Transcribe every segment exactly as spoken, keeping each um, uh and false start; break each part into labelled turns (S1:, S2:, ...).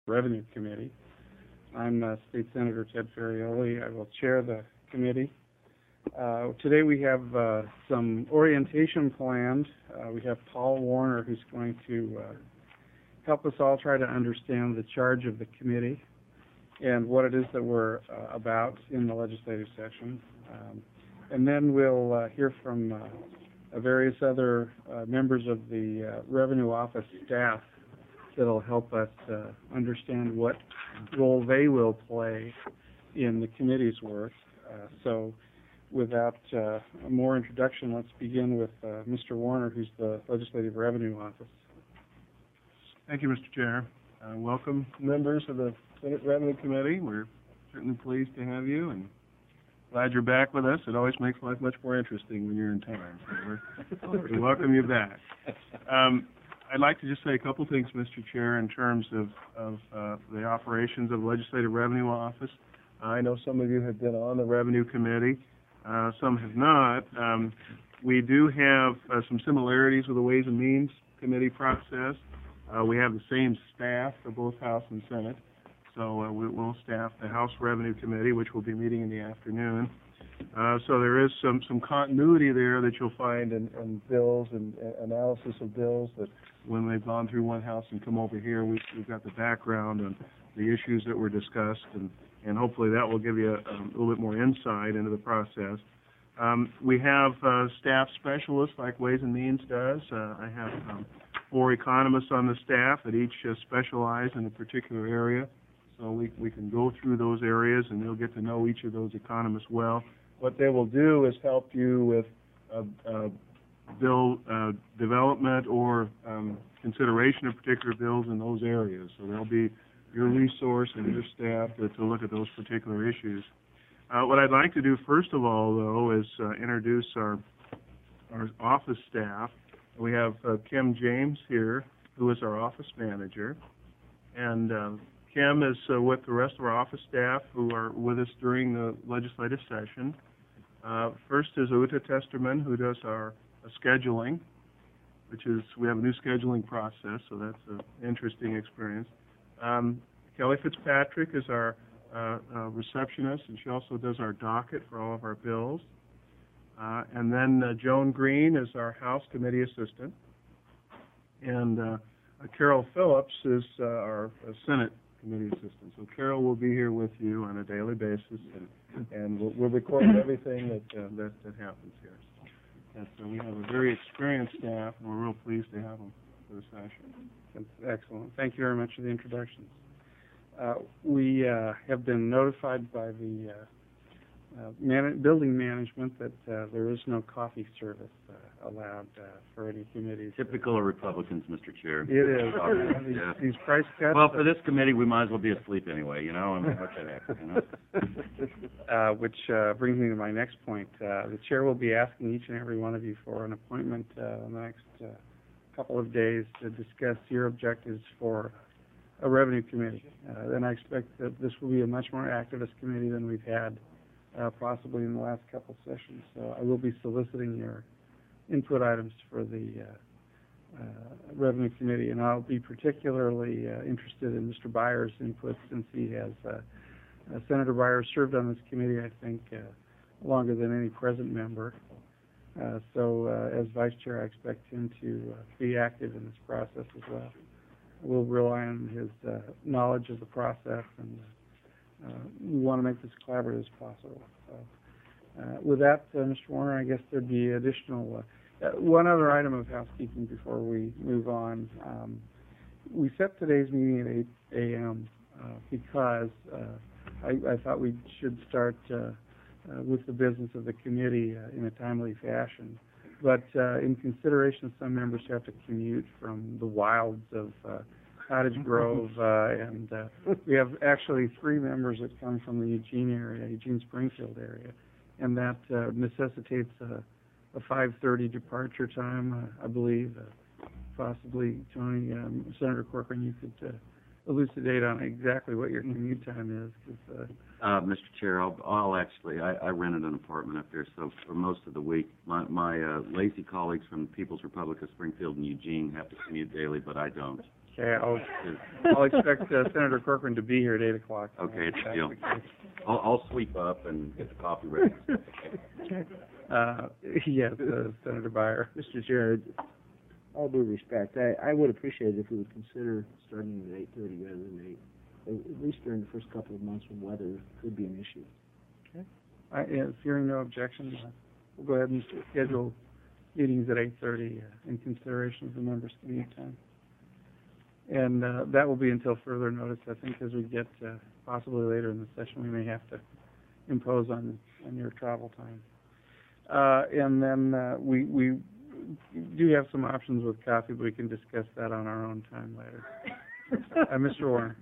S1: Revenue Committee. I'm uh, State Senator Ted Ferrioli. I will chair the committee. Uh, today we have uh, some orientation planned. Uh, we have Paul Warner, who's going to uh, help us all try to understand the charge of the committee and what it is that we're uh, about in the legislative session. Um, and then we'll uh, hear from uh, various other uh, members of the uh, Revenue Office staff that'll help us uh, understand what role they will play in the committee's work. Uh, so without uh, more introduction, let's begin with uh, Mister Warner, who's the Legislative Revenue Office.
S2: Thank you, Mister Chair. Uh, welcome, members of the Senate Revenue Committee. We're certainly pleased to have you and glad you're back with us. It always makes life much more interesting when you're in town. So we're, we welcome you back. Um, I'd like to just say a couple things, Mister Chair, in terms of, of uh, the operations of the Legislative Revenue Office. I know some of you have been on the Revenue Committee. Uh, some have not. Um, we do have uh, some similarities with the Ways and Means Committee process. Uh, we have the same staff for both House and Senate. So uh, we, we'll staff the House Revenue Committee, which will be meeting in the afternoon. Uh, so there is some, some continuity there that you'll find in, in bills and uh, analysis of bills that when they've gone through one house and come over here, we've, we've got the background on the issues that were discussed, and, and hopefully that will give you a, a little bit more insight into the process. Um, we have uh, staff specialists like Ways and Means does. Uh, I have um, four economists on the staff that each uh, specialize in a particular area. So we, we can go through those areas and you'll get to know each of those economists well. What they will do is help you with uh, uh, bill uh, development or um, consideration of particular bills in those areas. So they'll be your resource and your staff to, to look at those particular issues. Uh, what I'd like to do first of all, though, is uh, introduce our, our office staff. We have uh, Kim James here, who is our office manager. And uh, Kim is uh, with the rest of our office staff who are with us during the legislative session. Uh, first is Uta Testerman, who does our uh, scheduling, which is, we have a new scheduling process, so that's an interesting experience. Um, Kelly Fitzpatrick is our uh, uh, receptionist, and she also does our docket for all of our bills. Uh, and then uh, Joan Green is our House Committee Assistant. And uh, uh, Carol Phillips is uh, our uh, Senate Committee Assistant. So Carol will be here with you on a daily basis, and, and we'll, we'll record everything that, uh, that that happens here. And so we have a very experienced staff, and we're real pleased to have them for the session.
S1: That's excellent. Thank you very much for the introductions. Uh, we uh, have been notified by the uh, uh, man building management that uh, there is no coffee service uh, allowed uh, for any committees.
S3: Typical of Republicans, Mister Chair.
S1: It is.
S3: Uh,
S1: these,
S3: yeah.
S1: these price cuts.
S3: Well, for this committee, we might as well be asleep anyway, you know? I mean, what the heck, you know?
S1: Uh, which uh, brings me to my next point. Uh, the chair will be asking each and every one of you for an appointment uh, in the next uh, couple of days to discuss your objectives for a revenue committee. Uh, and I expect that this will be a much more activist committee than we've had uh, possibly in the last couple of sessions. So I will be soliciting your input items for the uh, uh, revenue committee, and I'll be particularly uh, interested in Mister Byers' input since he has, uh, uh, Senator Byers served on this committee, I think, uh, longer than any present member. Uh, so uh, as vice chair, I expect him to uh, be active in this process as well. We'll rely on his uh, knowledge of the process, and uh, we want to make this as collaborative as possible. So, uh, with that, uh, Mister Warner, I guess there'd be additional, uh, uh, one other item of housekeeping before we move on. Um, we set today's meeting at eight A M Uh, because uh, I, I thought we should start uh, uh, with the business of the committee uh, in a timely fashion. But uh, in consideration of some members who have to commute from the wilds of uh, Cottage Grove, uh, and uh, we have actually three members that come from the Eugene area, Eugene Springfield area, and that uh, necessitates a, a five thirty departure time, uh, I believe. Uh, possibly, Tony, um, Senator Corcoran, you could uh, elucidate on exactly what your commute time is. Cause, uh,
S3: uh, Mister Chair, I'll, I'll actually, I, I rented an apartment up there, so for most of the week, my, my uh, lazy colleagues from the People's Republic of Springfield and Eugene have to commute daily, but I don't.
S1: Okay, I'll, I'll expect uh, Senator Corcoran to be here at eight o'clock.
S3: Okay, it's
S1: That's
S3: deal.
S1: the case.
S3: I'll, I'll sweep up and get the coffee ready.
S1: Uh, yes, uh, Senator Byer.
S4: Mister Chair, all due respect, I, I would appreciate it if we would consider starting at eight thirty rather than eight, at least during the first couple of months when weather could be an issue.
S1: I, yes, hearing no objection, uh, we'll go ahead and schedule meetings at eight thirty uh, in consideration of the members' commute time. And uh, that will be until further notice. I think as we get uh, possibly later in the session, we may have to impose on, on your travel time. Uh, and then uh, we, we do have some options with coffee, but we can discuss that on our own time later. uh, Mister Warner.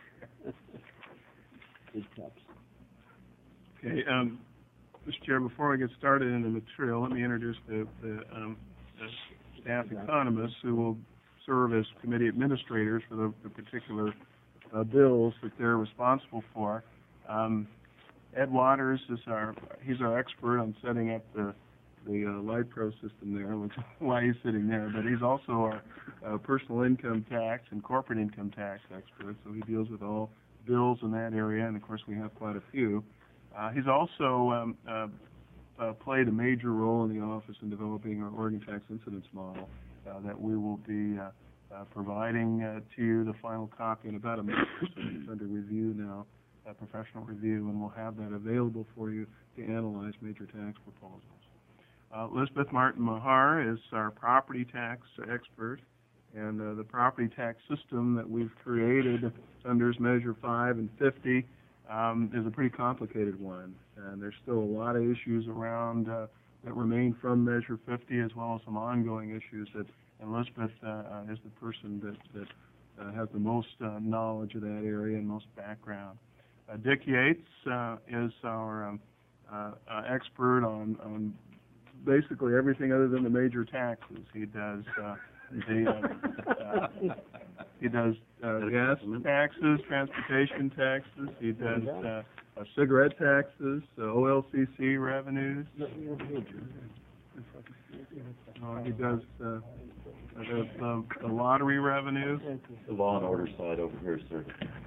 S4: Big cups.
S2: Okay, um, Mister Chair, before we get started in the material, let me introduce the, the, um, the staff economists who will serve as committee administrators for the, the particular uh, bills that they're responsible for. Um, Ed Waters is our, he's our expert on setting up the, the uh, LIPRO system there, which is why he's sitting there, but he's also our uh, personal income tax and corporate income tax expert, so he deals with all bills in that area, and of course we have quite a few. Uh, he's also um, uh, uh, played a major role in the office in developing our Oregon tax incidence model uh, that we will be uh, uh, providing uh, to you the final copy in about a month or so. It's under review now, uh, professional review, and we'll have that available for you to analyze major tax proposals. Uh, Elizabeth Martin Mahar is our property tax expert, and uh, the property tax system that we've created under Measure five and fifty um, is a pretty complicated one, and there's still a lot of issues around uh, that remain from Measure fifty, as well as some ongoing issues that Elizabeth uh, uh, is the person that, that uh, has the most uh, knowledge of that area and most background. Uh, Dick Yates uh, is our um, uh, uh, expert on, on basically everything other than the major taxes. He does uh, the uh, uh, he does uh, gas taxes, transportation taxes. He does uh, uh, cigarette taxes, uh, O L C C revenues. Uh, he does uh, the, the, the lottery revenues.
S3: The law and order side over here, sir.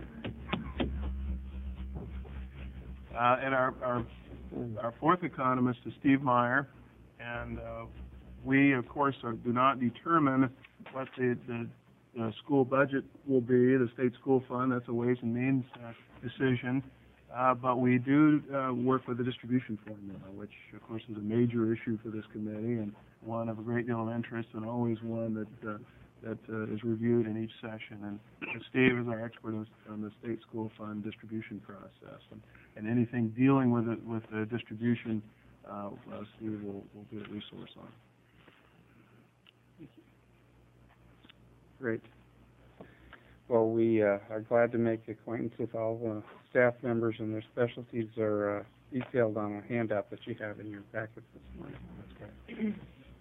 S2: Uh, and our, our our fourth economist is Steve Meyer, and uh, we, of course, are, do not determine what the, the, the school budget will be, the state school fund. That's a Ways and Means uh, decision. Uh, but we do uh, work with the distribution formula, which, of course, is a major issue for this committee and one of a great deal of interest, and always one that uh, that uh, is reviewed in each session. And Steve is our expert on, on the state school fund distribution process, and, and anything dealing with it with the distribution, uh, uh, Steve will, will be a resource on.
S1: Great. Well, we uh, are glad to make acquaintance with all the staff members, and their specialties are uh, detailed on a handout that you have in your packet this morning. That's great.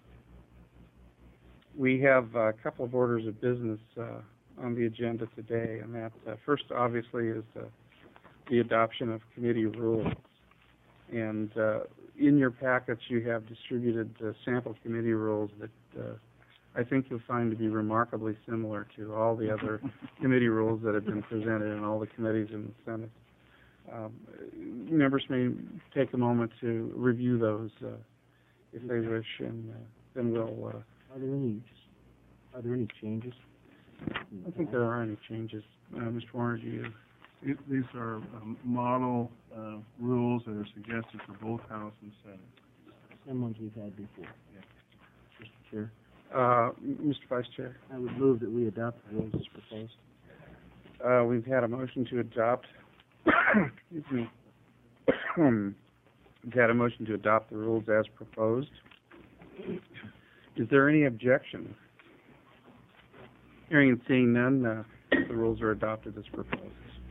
S1: We have a couple of orders of business uh, on the agenda today, and that uh, first, obviously, is uh, the adoption of committee rules. And uh, in your packets, you have distributed uh, sample committee rules that uh, I think you'll find to be remarkably similar to all the other committee rules that have been presented in all the committees in the Senate. Um, members may take a moment to review those uh, if they wish, and uh, then we'll... Uh,
S4: Are there any, are there any changes?
S1: I don't think there are any changes. Uh, Mister Warner, do you?
S2: These- These are um, model uh, rules that are suggested for both House and Senate.
S4: Same ones we've had before.
S2: Yeah.
S4: Mister Chair,
S1: Uh, Mister Vice Chair,
S4: I would move that we adopt the rules as proposed.
S1: uh, we've had a motion to adopt, excuse me, we've had a motion to adopt the rules as proposed. Is there any objection? Hearing and seeing none, uh, the rules are adopted as proposed.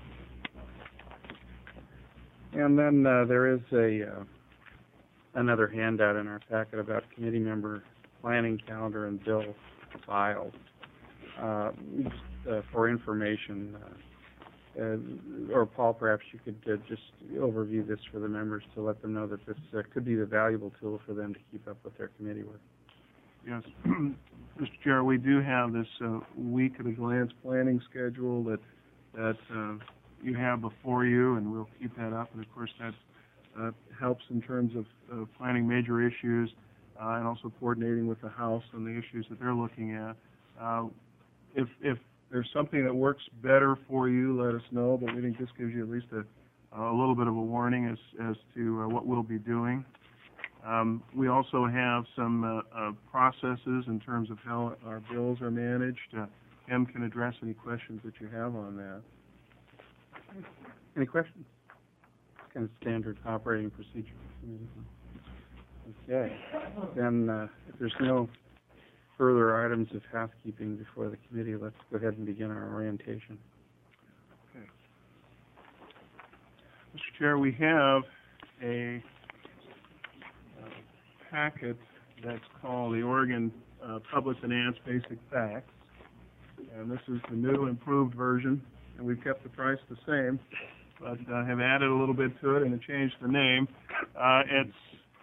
S1: And then uh, there is a uh, another handout in our packet about committee member planning calendar and bill files. Uh, uh, for information, uh, uh, or Paul, perhaps you could uh, just overview this for the members to let them know that this uh, could be a valuable tool for them to keep up with their committee work.
S2: Yes. Mister Chair, we do have this uh, week at a glance planning schedule that that uh, you have before you, and we'll keep that up. And of course, that uh, helps in terms of uh, planning major issues uh, and also coordinating with the House on the issues that they're looking at. Uh, if if there's something that works better for you, let us know. But we think this gives you at least a a little bit of a warning as as to uh, what we'll be doing. Um, we also have some uh, uh, processes in terms of how our bills are managed. Uh, Kim can address any questions that you have on that.
S1: Any questions? Kind of standard operating procedure. Okay. Then, uh, if there's no further items of housekeeping before the committee, let's go ahead and begin our orientation.
S2: Okay. Mister Chair, we have a uh, packet that's called the Oregon uh, Public Finance Basic Facts, and this is the new improved version, and we've kept the price the same, but uh, have added a little bit to it and have changed the name. Uh, it's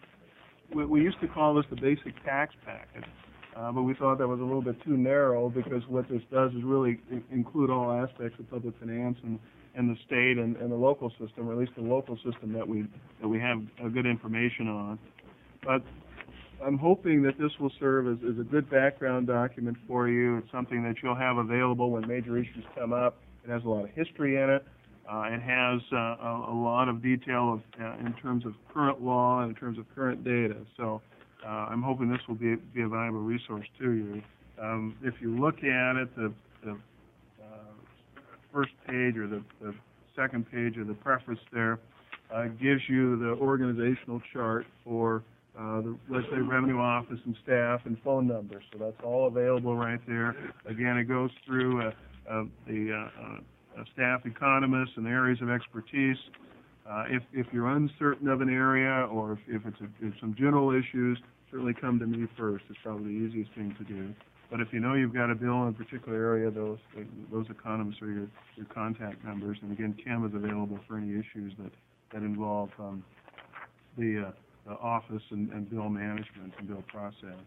S2: we, we used to call this the Basic Tax Packet, uh, but we thought that was a little bit too narrow, because what this does is really i- include all aspects of public finance and and the state and, and the local system, or at least the local system that we that we have uh, good information on. But I'm hoping that this will serve as, as a good background document for you. It's something that you'll have available when major issues come up. It has a lot of history in it. Uh, it has uh, a, a lot of detail of, uh, in terms of current law and in terms of current data. So uh, I'm hoping this will be, be a valuable resource to you. Um, if you look at it, the, the uh, first page or the, the second page of the preface there uh, gives you the organizational chart for uh, the legislative revenue office and staff and phone numbers. So that's all available right there. Again, it goes through uh, uh, the uh, uh, staff economists and the areas of expertise. Uh, if, if you're uncertain of an area, or if, if it's a, if some general issues, certainly come to me first. It's probably the easiest thing to do. But if you know you've got a bill in a particular area, those those economists are your, your contact numbers. And again, Kim is available for any issues that, that involve um, the, uh, the office and, and bill management and bill process.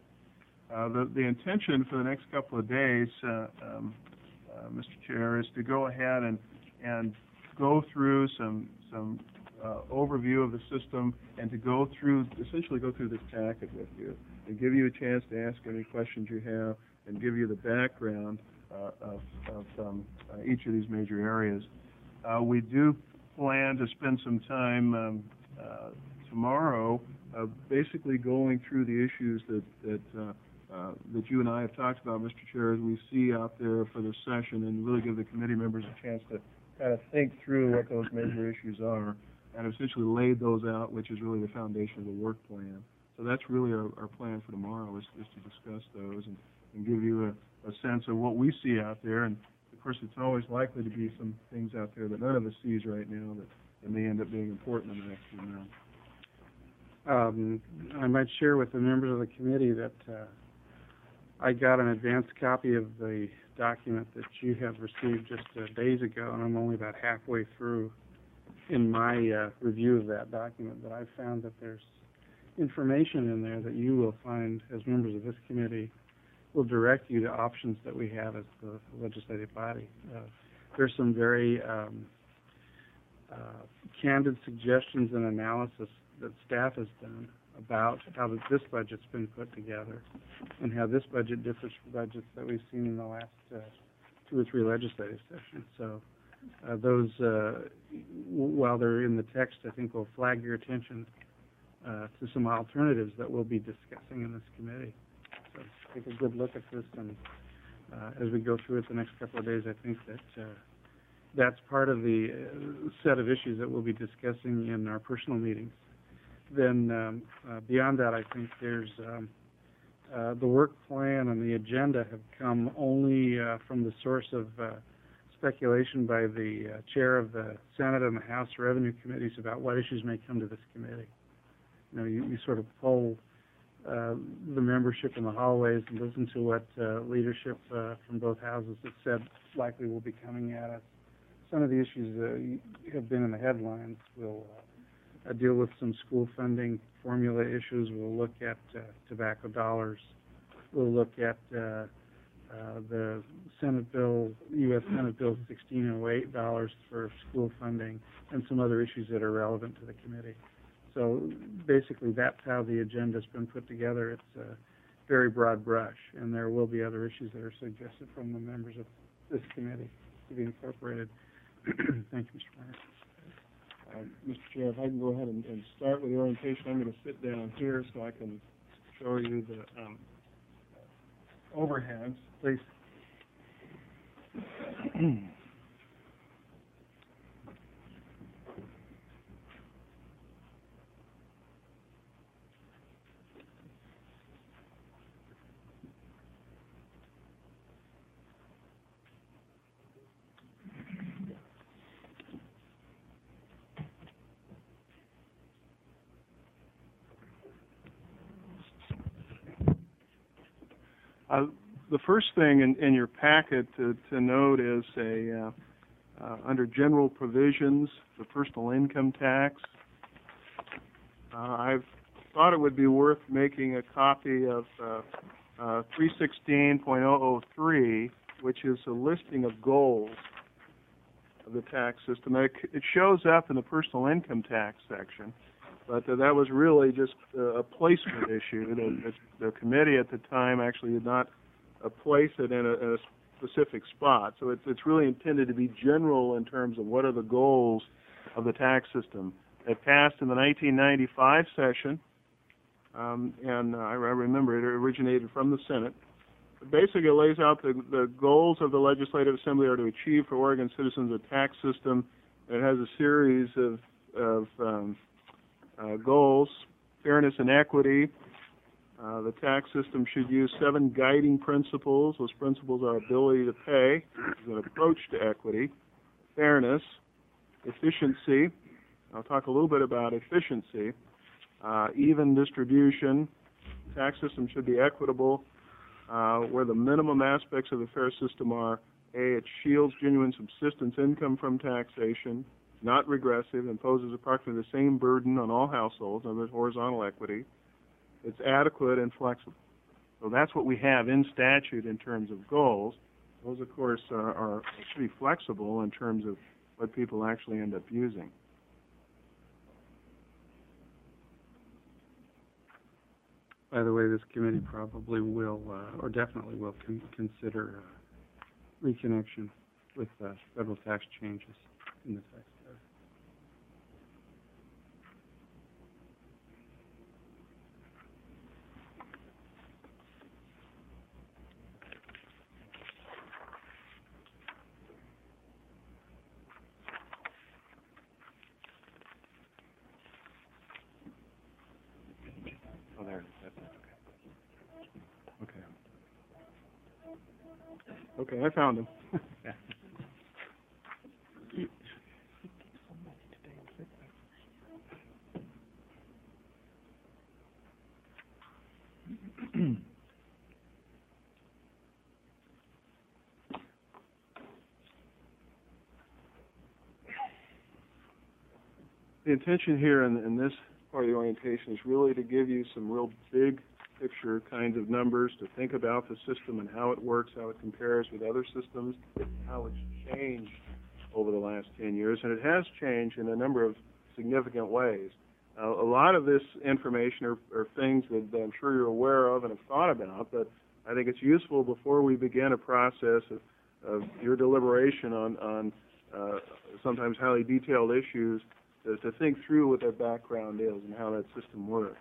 S2: Uh, the, the intention for the next couple of days, uh, um, uh, Mister Chair, is to go ahead and, and go through some, some uh, overview of the system, and to go through, essentially go through this packet with you, and give you a chance to ask any questions you have, and give you the background uh, of, of um, uh, each of these major areas. Uh, we do plan to spend some time um, uh, tomorrow uh, basically going through the issues that, that, uh, uh, that you and I have talked about, Mister Chair, as we see out there for this session, and really give the committee members a chance to kind of think through what those major issues are, and essentially laid those out, which is really the foundation of the work plan. So that's really our, our plan for tomorrow, is, is to discuss those and, and give you a, a sense of what we see out there. And of course, it's always likely to be some things out there that none of us sees right now that, that may end up being important in the next few months.
S1: Um, I might share with the members of the committee that uh, I got an advanced copy of the document that you have received just uh, days ago, and I'm only about halfway through in my uh, review of that document. But I've found that there's information in there that you will find, as members of this committee, will direct you to options that we have as the legislative body. Uh, there's some very um, uh, candid suggestions and analysis that staff has done about how this budget's been put together and how this budget differs from budgets that we've seen in the last uh, two or three legislative sessions. So uh, those, uh, w while they're in the text, I think will flag your attention uh, to some alternatives that we'll be discussing in this committee. So take a good look at this, and uh, as we go through it the next couple of days, I think that uh, that's part of the uh, set of issues that we'll be discussing in our personal meetings. Then um, uh, beyond that, I think there's um, uh, the work plan and the agenda have come only uh, from the source of uh, speculation by the uh, chair of the Senate and the House Revenue Committees about what issues may come to this committee. You know, you, you sort of poll uh, the membership in the hallways and listen to what uh, leadership uh, from both houses have said likely will be coming at us. Some of the issues uh, have been in the headlines. We'll uh, deal with some school funding formula issues. We'll look at uh, tobacco dollars, we'll look at uh, uh, the Senate Bill, U S Senate Bill sixteen oh eight dollars for school funding and some other issues that are relevant to the committee. So basically, that's how the agenda's been put together. It's a very broad brush, and there will be other issues that are suggested from the members of this committee to be incorporated. Thank you, Mister Mayor.
S2: Uh, Mister Chair, if I can go ahead and, and start with the orientation, I'm going to sit down here so I can show you the um, overheads.
S1: Please.
S2: Uh, the first thing in, in your packet to, to note is a, uh, uh, under general provisions, the personal income tax. Uh, I've thought it would be worth making a copy of uh, uh, three sixteen point oh oh three, which is a listing of goals of the tax system. It, it shows up in the personal income tax section. But uh, that was really just uh, a placement issue. The, the, the committee at the time actually did not uh, place it in a, in a specific spot. So it's, it's really intended to be general in terms of what are the goals of the tax system. It passed in the nineteen ninety-five session, um, and uh, I remember it originated from the Senate. It basically lays out the, the goals of the Legislative Assembly are to achieve for Oregon citizens a tax system that has a series of, of um, Uh, goals, fairness and equity. Uh, the tax system should use seven guiding principles. Those principles are ability to pay, an approach to equity, fairness, efficiency. I'll talk a little bit about efficiency, uh, even distribution. The tax system should be equitable, uh, where the minimum aspects of the fair system are, A, it shields genuine subsistence income from taxation, not regressive, imposes approximately the same burden on all households, and there's horizontal equity. It's adequate and flexible. So that's what we have in statute in terms of goals. Those, of course, are, are pretty flexible in terms of what people actually end up using.
S1: By the way, this committee probably will, uh, or definitely will, con consider uh, reconnection with uh, federal tax changes in the tax code.
S2: Oh, there it is. That's it. Okay. Okay. Okay, I found him. The intention here in, in this part of the orientation is really to give you some real big picture kinds of numbers to think about the system and how it works, how it compares with other systems, how it's changed over the last ten years, and it has changed in a number of significant ways. Uh, a lot of this information are, are things that, that I'm sure you're aware of and have thought about, but I think it's useful before we begin a process of, of your deliberation on, on uh, sometimes highly detailed issues to, to think through what that background is and how that system works.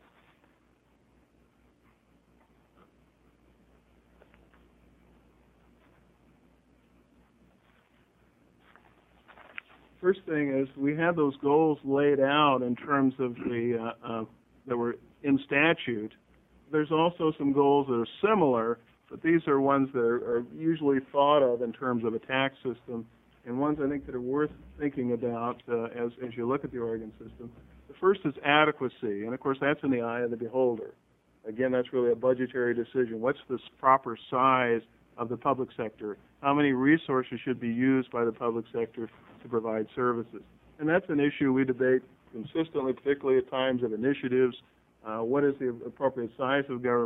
S2: First thing is we have those goals laid out in terms of the uh, uh, that were in statute. There's also some goals that are similar, but these are ones that are, are usually thought of in terms of a tax system, and ones I think that are worth thinking about uh, as as you look at the Oregon system. The first is adequacy, and of course that's in the eye of the beholder. Again, that's really a budgetary decision. What's the proper size of the public sector? How many resources should be used by the public sector to provide services? And that's an issue we debate consistently, particularly at times of initiatives. Uh, what is the appropriate size of government?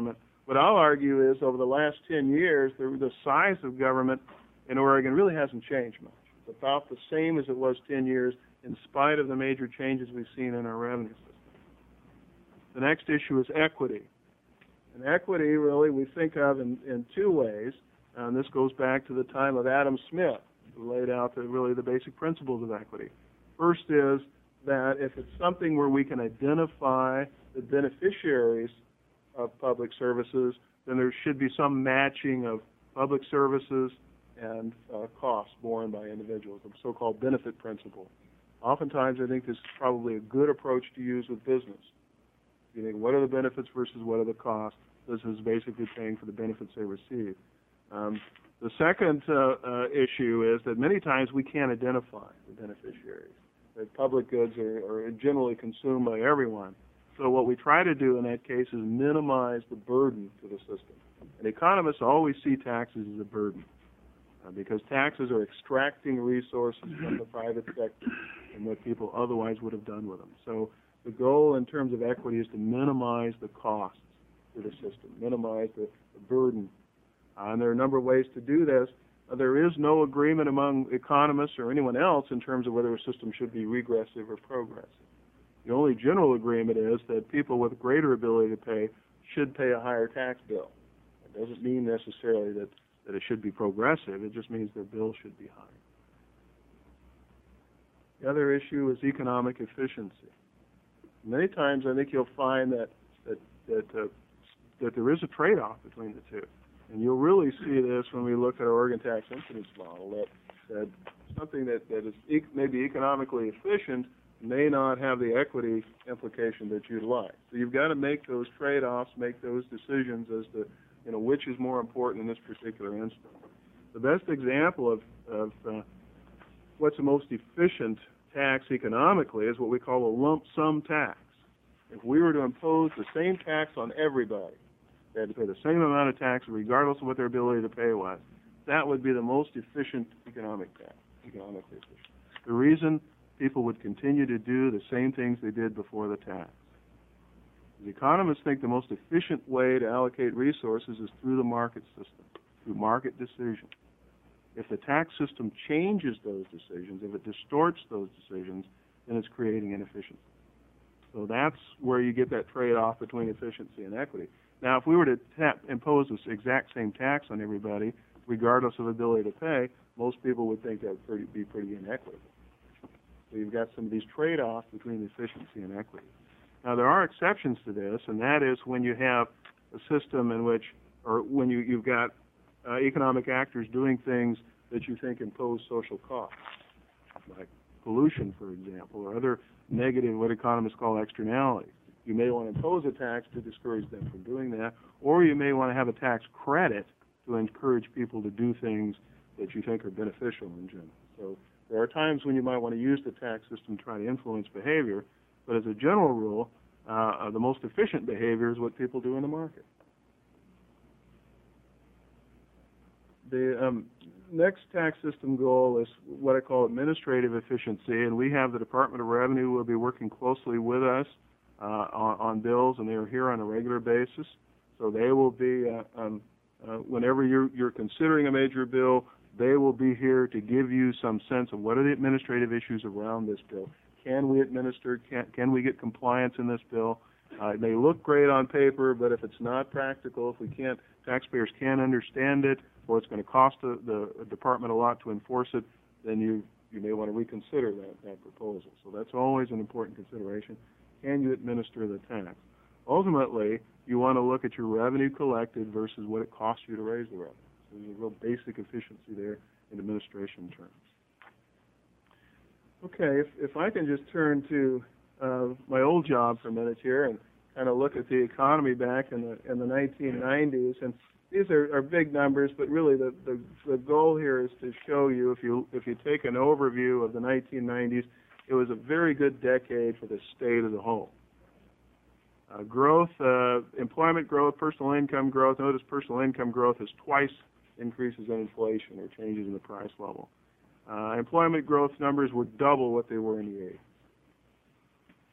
S2: What I'll argue is over the last ten years, the, the size of government in Oregon really hasn't changed much. It's about the same as it was ten years in spite of the major changes we've seen in our revenue system. The next issue is equity. And equity, really, we think of in, in two ways, and this goes back to the time of Adam Smith, who laid out the, really the basic principles of equity. First is that if it's something where we can identify the beneficiaries of public services, then there should be some matching of public services and uh, costs borne by individuals, the so-called benefit principle. Oftentimes, I think this is probably a good approach to use with business. You think, what are the benefits versus what are the costs? This is basically paying for the benefits they receive. Um, the second uh, uh, issue is that many times we can't identify the beneficiaries. That public goods are, are generally consumed by everyone. So what we try to do in that case is minimize the burden to the system. And economists always see taxes as a burden uh, because taxes are extracting resources from the private sector and what people otherwise would have done with them. So the goal in terms of equity is to minimize the costs to the system, minimize the, the burden. Uh, and there are a number of ways to do this. Uh, there is no agreement among economists or anyone else in terms of whether a system should be regressive or progressive. The only general agreement is that people with greater ability to pay should pay a higher tax bill. It doesn't mean necessarily that, that it should be progressive. It just means their bill should be higher. The other issue is economic efficiency. Many times I think you'll find that that that, uh, that there is a trade-off between the two. And you'll really see this when we look at our Oregon tax incidence model, that, that something that, that is e- maybe economically efficient may not have the equity implication that you'd like. So you've got to make those trade-offs, make those decisions as to, you know, which is more important in this particular instance. The best example of, of uh, what's the most efficient tax economically is what we call a lump sum tax. If we were to impose the same tax on everybody, they had to pay the same amount of tax regardless of what their ability to pay was, that would be the most efficient economic tax, economically efficient. The reason people would continue to do the same things they did before the tax. The economists think the most efficient way to allocate resources is through the market system, through market decisions. If the tax system changes those decisions, if it distorts those decisions, then it's creating inefficiency. So that's where you get that trade-off between efficiency and equity. Now, if we were to tap, impose this exact same tax on everybody, regardless of ability to pay, most people would think that would pretty, be pretty inequitable. So you've got some of these trade-offs between efficiency and equity. Now, there are exceptions to this, and that is when you have a system in which, or when you, you've got uh, economic actors doing things that you think impose social costs, like pollution, for example, or other negative, what economists call externalities. You may want to impose a tax to discourage them from doing that, or you may want to have a tax credit to encourage people to do things that you think are beneficial in general. So there are times when you might want to use the tax system to try to influence behavior, but as a general rule, uh, the most efficient behavior is what people do in the market. The um, next tax system goal is what I call administrative efficiency, and we have the Department of Revenue who will be working closely with us uh, on, on bills, and they are here on a regular basis. So they will be, uh, um, uh, whenever you're, you're considering a major bill, they will be here to give you some sense of what are the administrative issues around this bill. Can we administer, can, can we get compliance in this bill? Uh, it may look great on paper, but if it's not practical, if we can't, taxpayers can't understand it, or it's going to cost the, the department a lot to enforce it, then you, you may want to reconsider that, that proposal. So that's always an important consideration. Can you administer the tax? Ultimately, you want to look at your revenue collected versus what it costs you to raise the revenue. So there's a real basic efficiency there in administration terms. Okay, if, if I can just turn to uh, my old job for a minute here and kind of look at the economy back in the in the nineteen nineties, and these are, are big numbers, but really the, the the goal here is to show you, if you if you take an overview of the nineteen nineties, it was a very good decade for the state as a whole. Uh, growth, uh, employment growth, personal income growth. Notice personal income growth is twice increases in inflation or changes in the price level. Uh, employment growth numbers were double what they were in the eighties.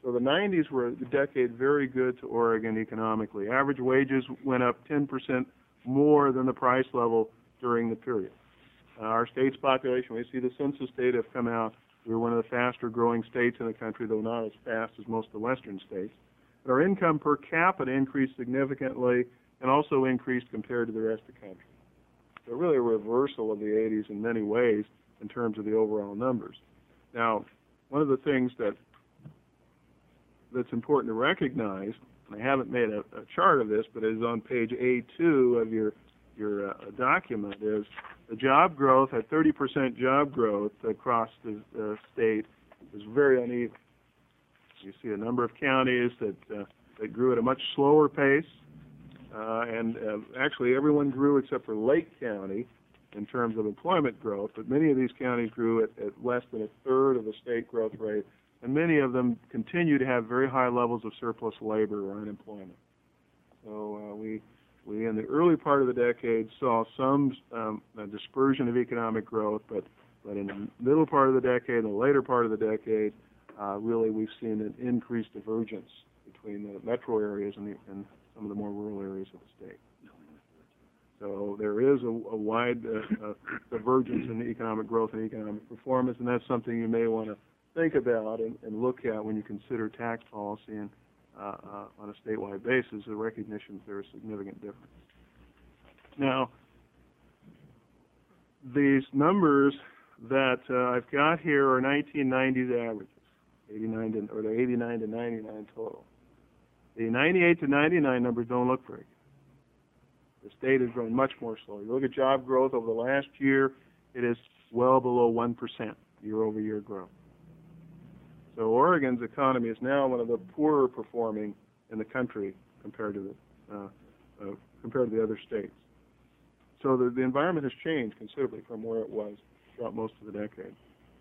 S2: So the nineties were a decade very good to Oregon economically. Average wages went up ten percent more than the price level during the period. Uh, our state's population, we see the census data have come out. We were one of the faster growing states in the country, though not as fast as most of the western states. But our income per capita increased significantly and also increased compared to the rest of the country. So really a reversal of the eighties in many ways in terms of the overall numbers. Now, one of the things that that's important to recognize, and I haven't made a, a chart of this, but it is on page A two of your your uh, document, is the job growth at thirty percent job growth across the uh, state is very uneven. You see a number of counties that uh, that grew at a much slower pace, uh, and uh, actually everyone grew except for Lake County in terms of employment growth, but many of these counties grew at, at less than a third of the state growth rate, and many of them continue to have very high levels of surplus labor or unemployment. So uh, we, we, in the early part of the decade, saw some um, dispersion of economic growth, but, but in the middle part of the decade and the later part of the decade, uh, really we've seen an increased divergence between the metro areas and, the, and some of the more rural areas of the state. So there is a, a wide uh, uh, divergence in the economic growth and economic performance, and that's something you may want to think about and, and look at when you consider tax policy and uh, uh, on a statewide basis, the recognition that there is significant difference. Now, these numbers that uh, I've got here are nineteen nineties averages, eighty-nine to, or they're eighty-nine to ninety-nine total. The ninety-eight to ninety-nine numbers don't look very good. The state has grown much more slowly. You look at job growth over the last year, it is well below one percent year-over-year growth. So Oregon's economy is now one of the poorer performing in the country compared to the, uh, uh, compared to the other states. So the, the environment has changed considerably from where it was throughout most of the decade.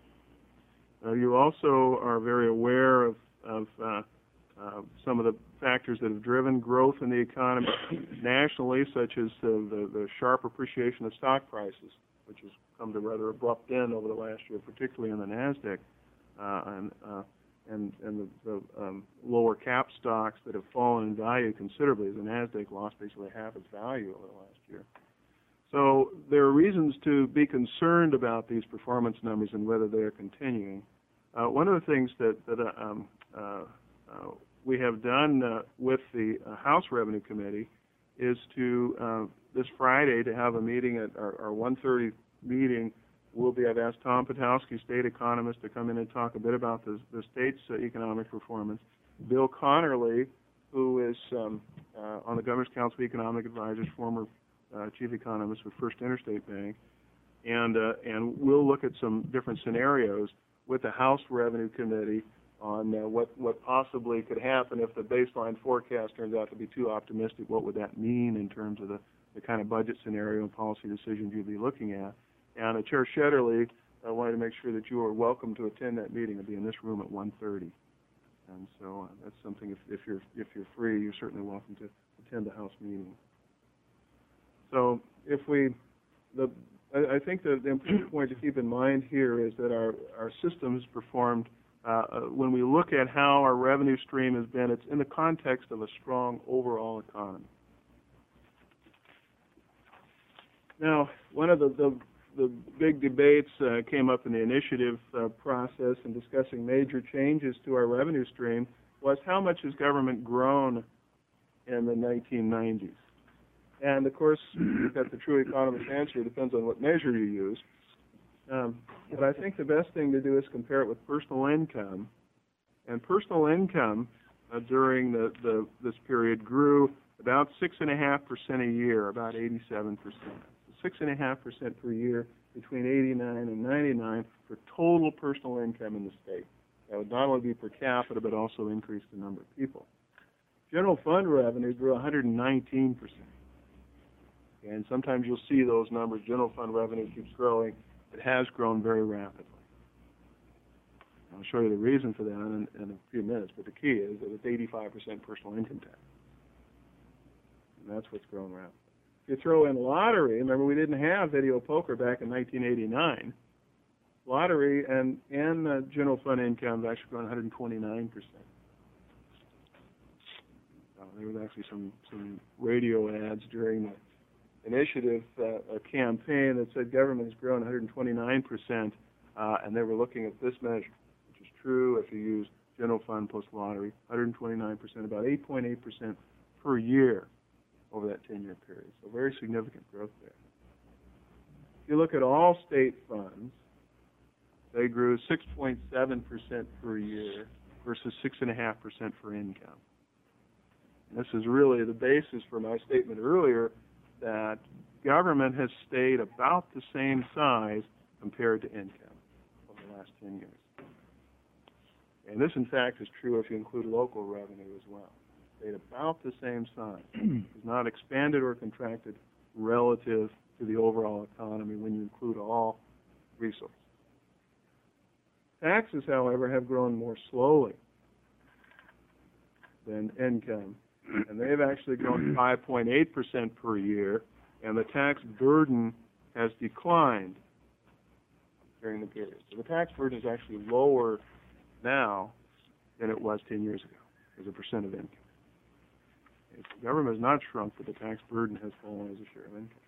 S2: Uh, you also are very aware of, of uh, uh, some of the factors that have driven growth in the economy nationally, such as uh, the, the sharp appreciation of stock prices, which has come to rather abrupt end over the last year, particularly in the NASDAQ, uh, and, uh, and, and the, the um, lower cap stocks that have fallen in value considerably. The NASDAQ lost basically half its value over the last year. So there are reasons to be concerned about these performance numbers and whether they are continuing. Uh, one of the things that, that uh, um, uh, uh, we have done uh, with the uh, House Revenue Committee is to, uh, this Friday, to have a meeting at our, our one thirty meeting. We'll be, I've asked Tom Potowski, state economist, to come in and talk a bit about the, the state's uh, economic performance. Bill Connerly, who is um, uh, on the Governor's Council of Economic Advisors, former uh, chief economist with First Interstate Bank, and, uh, and we'll look at some different scenarios with the House Revenue Committee on uh, what, what possibly could happen if the baseline forecast turns out to be too optimistic. What would that mean in terms of the, the kind of budget scenario and policy decisions you'd be looking at? And uh, Chair Shetterly uh, wanted to make sure that you are welcome to attend that meeting. It'll be in this room at one thirty. And so uh, that's something, if, if, you're, if you're free, you're certainly welcome to attend the House meeting. So if we, the, I, I think the, the important point to keep in mind here is that our, our system has performed, uh, uh, when we look at how our revenue stream has been, it's in the context of a strong overall economy. Now, one of the, the, the big debates uh, came up in the initiative uh, process in discussing major changes to our revenue stream was how much has government grown in the nineteen nineties? And, of course, you've got the true economist answer. It depends on what measure you use. Um, but I think the best thing to do is compare it with personal income. And personal income uh, during the, the, this period grew about six point five percent a year, about eighty-seven percent. six point five percent per year between eighty-nine and ninety-nine for total personal income in the state. That would not only be per capita, but also increase the number of people. General fund revenue grew one hundred nineteen percent. And sometimes you'll see those numbers. General fund revenue keeps growing. It has grown very rapidly. I'll show you the reason for that in, in a few minutes, but the key is that it's eighty-five percent personal income tax. And that's what's grown rapidly. If you throw in lottery, remember we didn't have video poker back in nineteen eighty-nine. Lottery and, and uh, general fund income have actually grown one hundred twenty-nine percent. there was actually some, some radio ads during the initiative, uh, a campaign that said government has grown one hundred twenty-nine percent, uh, and they were looking at this measure, which is true if you use general fund plus lottery, one hundred twenty-nine percent, about eight point eight percent per year over that ten-year period. So very significant growth there. If you look at all state funds, they grew six point seven percent per year versus six point five percent for income. And this is really the basis for my statement earlier that government has stayed about the same size compared to income over the last ten years. And this, in fact, is true if you include local revenue as well. Stayed about the same size. It's not expanded or contracted relative to the overall economy when you include all resources. Taxes, however, have grown more slowly than income, and they've actually grown five point eight percent per year, and the tax burden has declined during the period. So the tax burden is actually lower now than it was ten years ago as a percent of income. The government has not shrunk, but the tax burden has fallen as a share of income.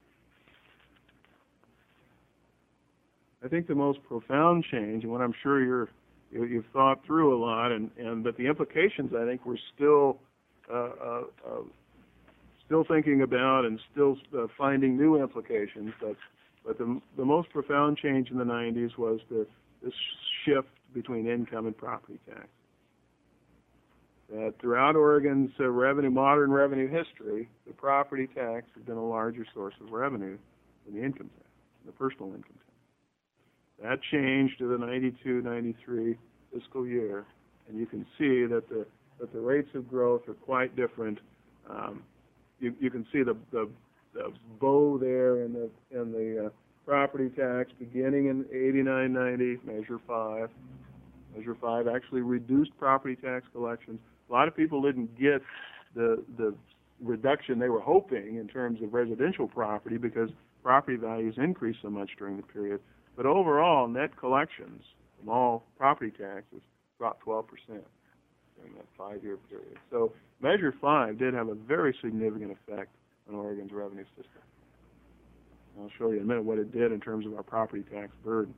S2: I think the most profound change, and what I'm sure you're, you, you've thought through a lot, and, and but the implications I think we're still uh, uh, uh, still thinking about and still uh, finding new implications. But but the the most profound change in the nineties was the this shift between income and property tax. That throughout Oregon's uh, revenue, modern revenue history, the property tax has been a larger source of revenue than the income tax, the personal income tax. That changed to the ninety-two ninety-three fiscal year, and you can see that the that the rates of growth are quite different. Um, you, you can see the, the the bow there in the in the uh, property tax beginning in eighty-nine ninety, Measure Five. Measure Five actually reduced property tax collections. A lot of people didn't get the the reduction they were hoping in terms of residential property because property values increased so much during the period. But overall, net collections from all property taxes dropped twelve percent during that five-year period. So Measure five did have a very significant effect on Oregon's revenue system. I'll show you in a minute what it did in terms of our property tax burden.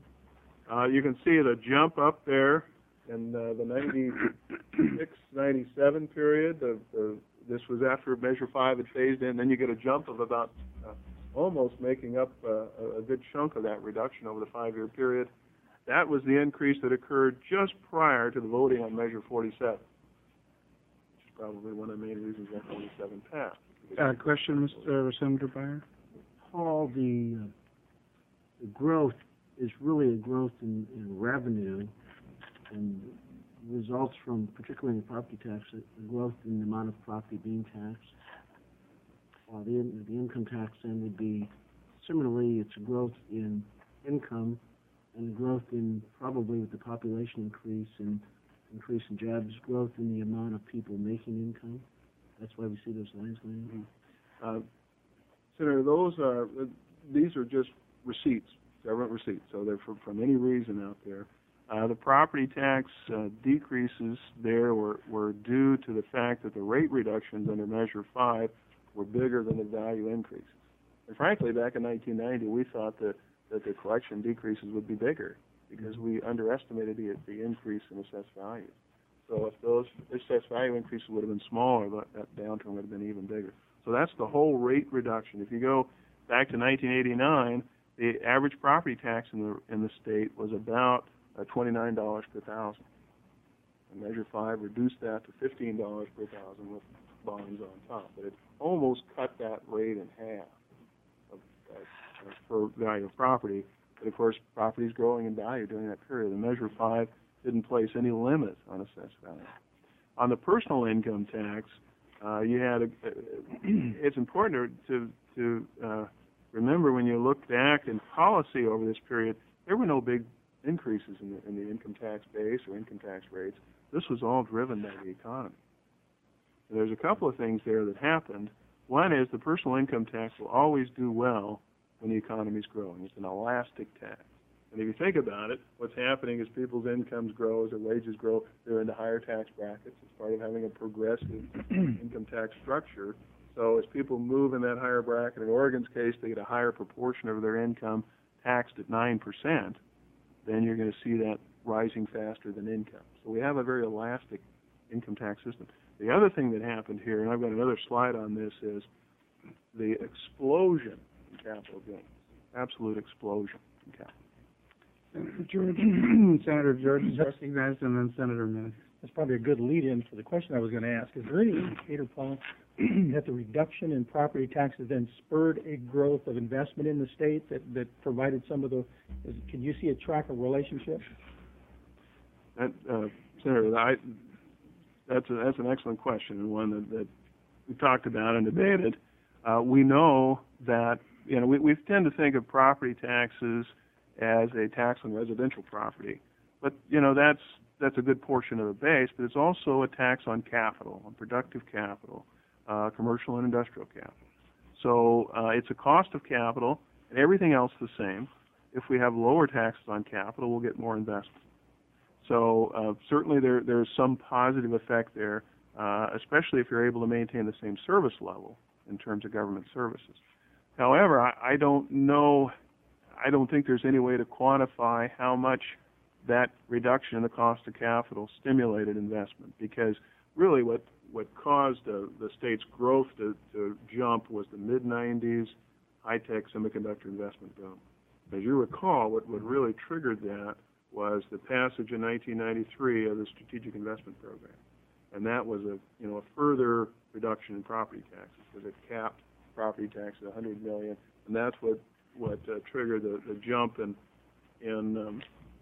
S2: Uh, you can see the jump up there in uh, the ninety-six ninety-seven period. The, the, this was after Measure five had phased in. Then you get a jump of about uh, almost making up uh, a good chunk of that reduction over the five-year period. That was the increase that occurred just prior to the voting on Measure forty-seven, which is probably one of the main reasons that forty-seven passed.
S1: Uh, question, Mister Senator Byer?
S4: Paul, the, uh, the growth is really a growth in, in revenue and results from, particularly in property tax, a growth in the amount of property being taxed. While the, the income tax then would be, similarly, it's a growth in income and growth in, probably with the population increase and increase in jobs, growth in the amount of people making income. That's why we see those lines going up.
S2: Uh, Senator, those are, uh, these are just receipts, government receipts, so they're from, from any reason out there. Uh, the property tax uh, decreases there were, were due to the fact that the rate reductions under Measure five were bigger than the value increases. And frankly, back in nineteen ninety, we thought that, that the collection decreases would be bigger because we underestimated the, the increase in assessed value. So if those assessed value increases would have been smaller, that, that downturn would have been even bigger. So that's the whole rate reduction. If you go back to nineteen eighty-nine, the average property tax in the in the state was about uh, twenty-nine dollars per thousand. And Measure five reduced that to fifteen dollars per thousand with bonds on top. But it almost cut that rate in half of, uh, per value of property. But of course, property is growing in value during that period. The Measure five didn't place any limit on assessed value. On the personal income tax, uh, you had a, it's important to to uh, remember when you look back in policy over this period, there were no big increases in the, in the income tax base or income tax rates. This was all driven by the economy. And there's a couple of things there that happened. One is the personal income tax will always do well when the economy is growing. It's an elastic tax. And if you think about it, what's happening is people's incomes grow, as their wages grow, they're into higher tax brackets. It's part of having a progressive income tax structure. So as people move in that higher bracket, in Oregon's case, they get a higher proportion of their income taxed at nine percent, then you're going to see that rising faster than income. So we have a very elastic income tax system. The other thing that happened here, and I've got another slide on this, is the explosion in capital gains, absolute explosion in capital.
S1: Senator George, Senator George is recognized, and then Senator Minnis.
S5: That's probably a good lead-in for the question I was going to ask. Is there any indicator, Paul, that the reduction in property taxes then spurred a growth of investment in the state that, that provided some of the, is, can you see a track of relationship?
S2: That, uh, Senator, I, that's, a, that's an excellent question, and one that, that we've talked about and debated. Uh, we know that, you know, we, we tend to think of property taxes as a tax on residential property. But, you know, that's that's a good portion of the base, but it's also a tax on capital, on productive capital, uh, commercial and industrial capital. So uh, it's a cost of capital, and everything else the same. If we have lower taxes on capital, we'll get more investment. So uh, certainly there there's some positive effect there, uh, especially if you're able to maintain the same service level in terms of government services. However, I, I don't know, I don't think there's any way to quantify how much that reduction in the cost of capital stimulated investment, because really what, what caused the, the state's growth to, to jump was the mid nineties high-tech semiconductor investment boom. As you recall, what, what really triggered that was the passage in nineteen ninety-three of the Strategic Investment Program. And that was a, you know, a further reduction in property taxes, because it capped property tax at one hundred million dollars, and that's what, what uh, triggered the, the jump in, in um,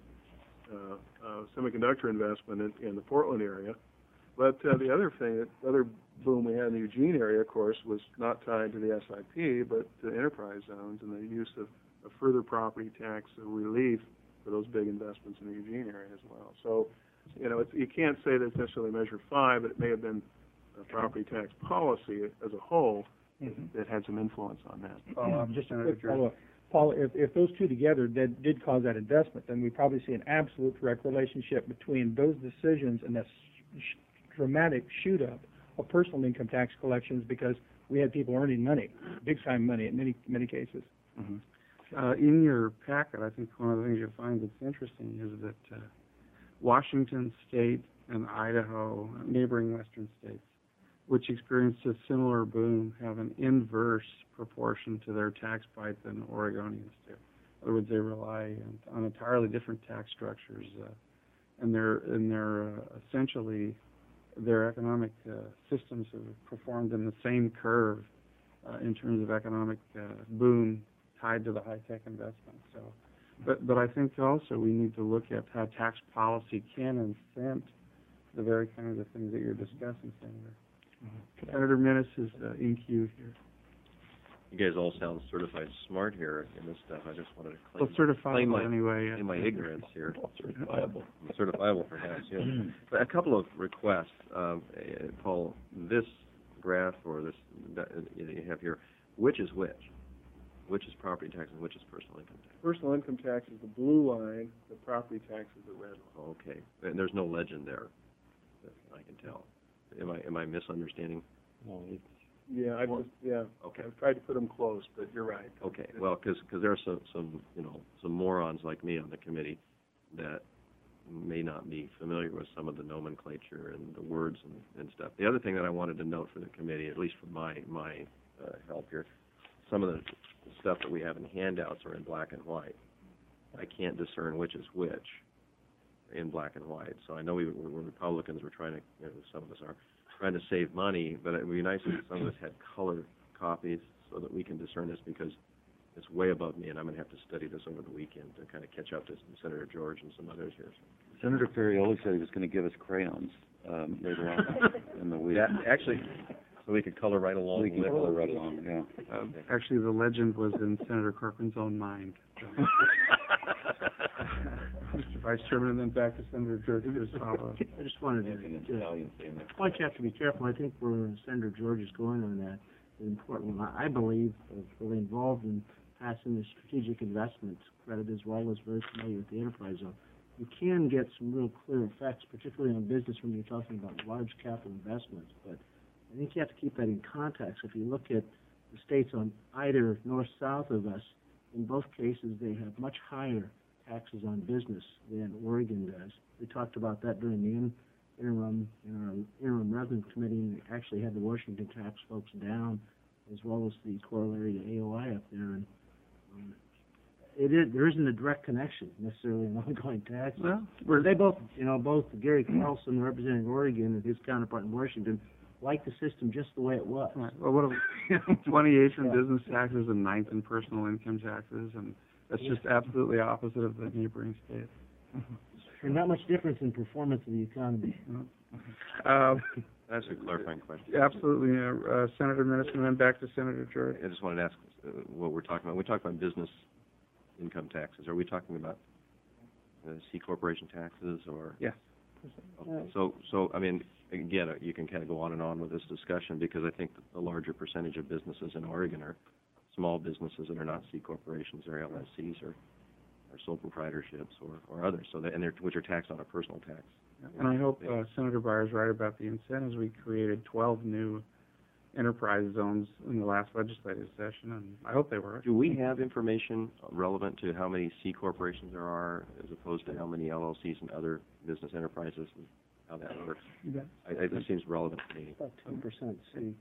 S2: Uh, uh, semiconductor investment in, in the Portland area. But uh, the other thing, the other boom we had in the Eugene area, of course, was not tied to the S I P, but to enterprise zones and the use of, of further property tax relief for those big investments in the Eugene area as well. So, you know, it's, you can't say that it's necessarily Measure five, but it may have been a property tax policy as a whole mm-hmm. that had some influence on that.
S5: Uh, just a quick follow-up. Paul, if, if those two together that did cause that investment, then we probably see an absolute direct relationship between those decisions and that sh- dramatic shoot-up of personal income tax collections, because we had people earning money, big-time money in many, many cases.
S1: Mm-hmm. Uh, in your packet, I think one of the things you'll find that's interesting is that uh, Washington State and Idaho, neighboring western states, which experienced a similar boom, have an inverse proportion to their tax bite than Oregonians do. In other words, they rely on, on entirely different tax structures, uh, and they're and they're uh, essentially their economic uh, systems have performed in the same curve uh, in terms of economic uh, boom tied to the high-tech investment. So, but but I think also we need to look at how tax policy can incent the very kinds of things that you're discussing, Senator. Mm-hmm. Senator Minnis is uh, in queue here.
S6: You guys all sound certified smart here in this stuff. I just wanted to claim,
S1: well, certifiable
S6: claim my,
S1: anyway.
S6: claim my ignorance here.
S5: Certifiable.
S6: Certifiable, perhaps, yes. But a couple of requests, um, uh, Paul. This graph or this that you have here, which is which? Which is property tax and which is personal income tax?
S2: Personal income tax is the blue line. The property tax is the red line.
S6: Okay, and there's no legend there, I can tell. Am I am I misunderstanding?
S5: No, it's
S2: Yeah, I just yeah.
S6: Okay.
S2: I've tried to put them close, but you're right.
S6: Okay. Well, because there are some some you know some morons like me on the committee that may not be familiar with some of the nomenclature and the words and, and stuff. The other thing that I wanted to note for the committee, at least for my my uh, help here, some of the stuff that we have in handouts are in black and white. I can't discern which is which in black and white. So I know we, we're Republicans. We're trying to, you know, some of us are trying to save money, but it would be nice if some of us had color copies so that we can discern this, because it's way above me, and I'm going to have to study this over the weekend to kind of catch up to Senator George and some others here.
S3: Senator Ferrioli said he was going to give us crayons um, later on in the week.
S6: Yeah, actually, so we could color right along.
S3: We can color right along, yeah.
S1: Uh, actually, the legend was in Senator Corcoran's own mind. So. Mister Vice Chairman, and then back to Senator George for his follow-up.
S4: I just wanted to uh, point you have to be careful. I think where Senator George is going on that is important. I, I believe, uh, really involved in passing the strategic investment credit as well as very familiar with the enterprise zone, you can get some real clear effects, particularly on business when you're talking about large capital investments. But I think you have to keep that in context. If you look at the states on either north-south of us, in both cases they have much higher taxes on business than Oregon does. We talked about that during the in, interim in our interim revenue committee, and we actually had the Washington tax folks down, as well as the corollary to A O I up there. And um, it is there isn't a direct connection necessarily in ongoing taxes.
S1: Well,
S4: Where they both, you know, both Gary Carlson representing Oregon and his counterpart in Washington like the system just the way it was.
S1: Right. Well, what are twenty-eighth in
S4: Yeah.
S1: business taxes and ninth in personal income taxes, and that's just absolutely opposite of the neighboring states.
S4: And not much difference in performance of the economy.
S1: Uh,
S6: That's a clarifying question.
S1: absolutely, uh, uh, Senator Minnis, and then back to Senator George.
S6: I just wanted to ask uh, what we're talking about. We talk about business income taxes. Are we talking about uh, C corporation taxes or?
S1: Yes.
S6: Okay. So, so I mean, again, uh, you can kind of go on and on with this discussion because I think that the larger percentage of businesses in Oregon are small businesses that are not C corporations or L L Cs or, or sole proprietorships or, or others. So that, and they're which are taxed on a personal tax.
S1: And I hope uh, Senator Barr is right about the incentives. We created twelve new enterprise zones in the last legislative session, and I hope they work.
S6: Do we have information relevant to how many C corporations there are as opposed to how many L L Cs and other business enterprises and how that works? I, I, that seems relevant to me.
S4: About ten percent C.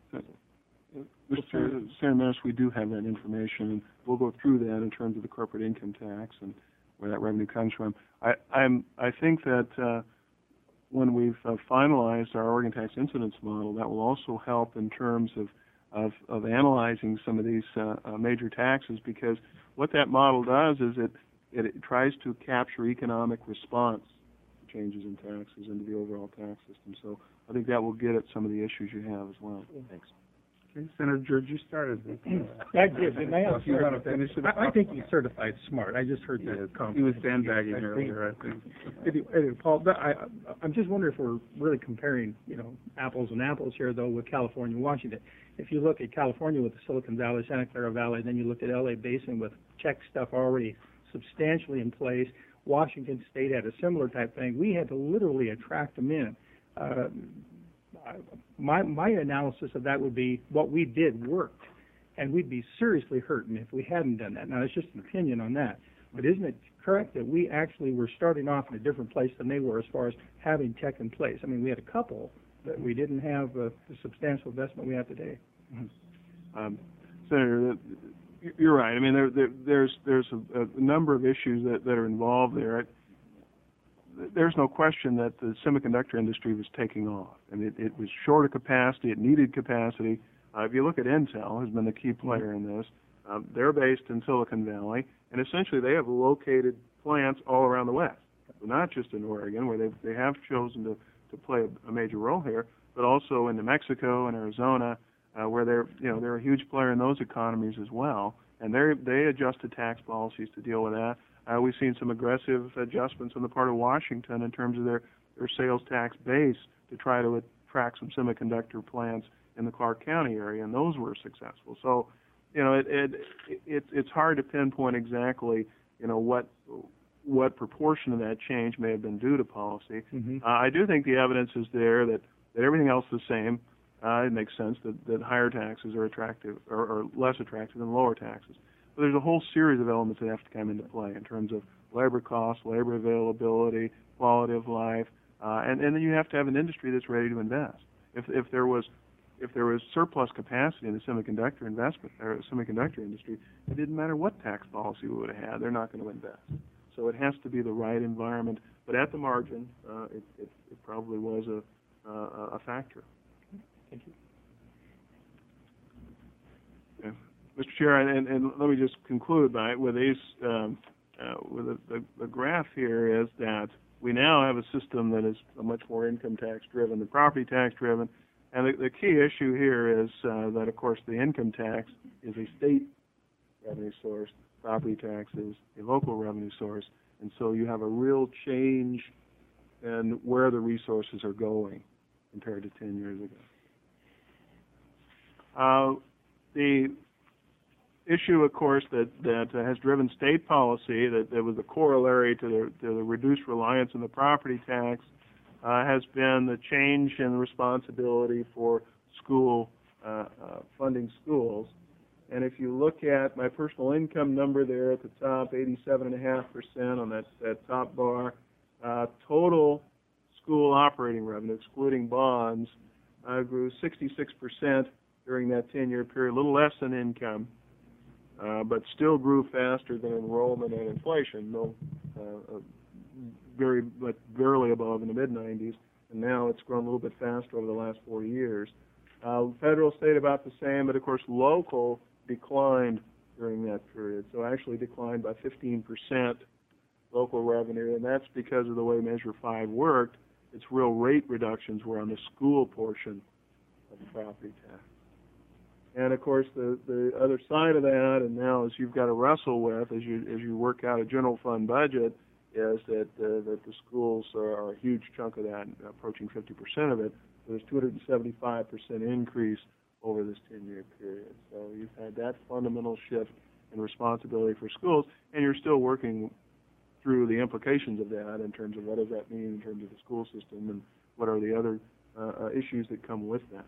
S2: Mister Senator Minnis, we do have that information, and we'll go through that in terms of the corporate income tax and where that revenue comes from. I, I'm, I think that uh, when we've uh, finalized our Oregon tax incidence model, that will also help in terms of, of, of analyzing some of these uh, uh, major taxes, because what that model does is it, it, it tries to capture economic response to changes in taxes into the overall tax system. So I think that will get at some of the issues you have as well.
S6: Thanks.
S1: Okay, Senator George, you started this. Uh,
S5: I did, and I
S1: So
S5: have
S1: if you want to finish it.
S5: I, I think he's certified smart. I just heard
S1: He
S5: that
S1: is.
S5: comment.
S1: He was sandbagging earlier, I think.
S5: Anyway, anyway, Paul, but I, I'm just wondering if we're really comparing, you know, apples and apples here, though, with California and Washington. If you look at California with the Silicon Valley, Santa Clara Valley, then you look at L A Basin with check stuff already substantially in place. Washington State had a similar type thing. We had to literally attract them in. Uh, I- my my analysis of that would be what we did worked, and we'd be seriously hurting if we hadn't done that. Now, it's just an opinion on that. But isn't it correct that we actually were starting off in a different place than they were as far as having tech in place? I mean, we had a couple, but we didn't have uh, the substantial investment we have today.
S2: Um, Senator, that, you're right. I mean, there, there, there's there's a, a number of issues that, that are involved there. There's no question that the semiconductor industry was taking off, and it, it was short of capacity. It needed capacity. Uh, if you look at Intel, who's been the key player in this, um, they're based in Silicon Valley, and essentially they have located plants all around the West, so not just in Oregon, where they they have chosen to, to play a, a major role here, but also in New Mexico and Arizona, uh, where they're you know they're a huge player in those economies as well, and they they adjusted tax policies to deal with that. Uh, we've seen some aggressive adjustments on the part of Washington in terms of their, their sales tax base to try to attract some semiconductor plants in the Clark County area, and those were successful. So, you know, it, it, it it's hard to pinpoint exactly, you know, what what proportion of that change may have been due to policy.
S5: Mm-hmm.
S2: Uh, I do think the evidence is there that, that everything else is the same. Uh, it makes sense that, that higher taxes are attractive or, or less attractive than lower taxes. But there's a whole series of elements that have to come into play in terms of labor costs, labor availability, quality of life, uh, and, and then you have to have an industry that's ready to invest. If, if there was if there was surplus capacity in the semiconductor investment or semiconductor industry, it didn't matter what tax policy we would have had, they're not going to invest. So it has to be the right environment. But at the margin, uh, it, it, it probably was a uh, a factor.
S5: Thank you.
S2: Yeah. Mister Chair, and, and let me just conclude by with these, um, uh, with the, the, the graph here is that we now have a system that is a much more income tax driven than property tax driven, and the, the key issue here is uh, that, of course, the income tax is a state revenue source, property tax is a local revenue source, and so you have a real change in where the resources are going compared to ten years ago. Uh, the issue, of course, that, that uh, has driven state policy, that, that was a corollary to the, to the reduced reliance on the property tax, uh, has been the change in responsibility for school, uh, uh, funding schools. And if you look at my personal income number there at the top, eighty-seven point five percent on that, that top bar, uh, total school operating revenue, excluding bonds, uh, grew sixty-six percent during that ten-year period, a little less than income, uh, but still grew faster than enrollment and inflation, no, uh, uh, very, but barely above in the mid nineties, and now it's grown a little bit faster over the last four years. Uh, federal, state about the same, but of course local declined during that period, so actually declined by fifteen percent local revenue, and that's because of the way Measure five worked. Its real rate reductions were on the school portion of the property tax. And of course, the, the other side of that, and now as you've got to wrestle with as you as you work out a general fund budget, is that uh, that the schools are, are a huge chunk of that, approaching fifty percent of it. So there's two hundred seventy-five percent increase over this ten-year period. So you've had that fundamental shift in responsibility for schools, and you're still working through the implications of that in terms of what does that mean in terms of the school system and what are the other uh, uh, issues that come with that.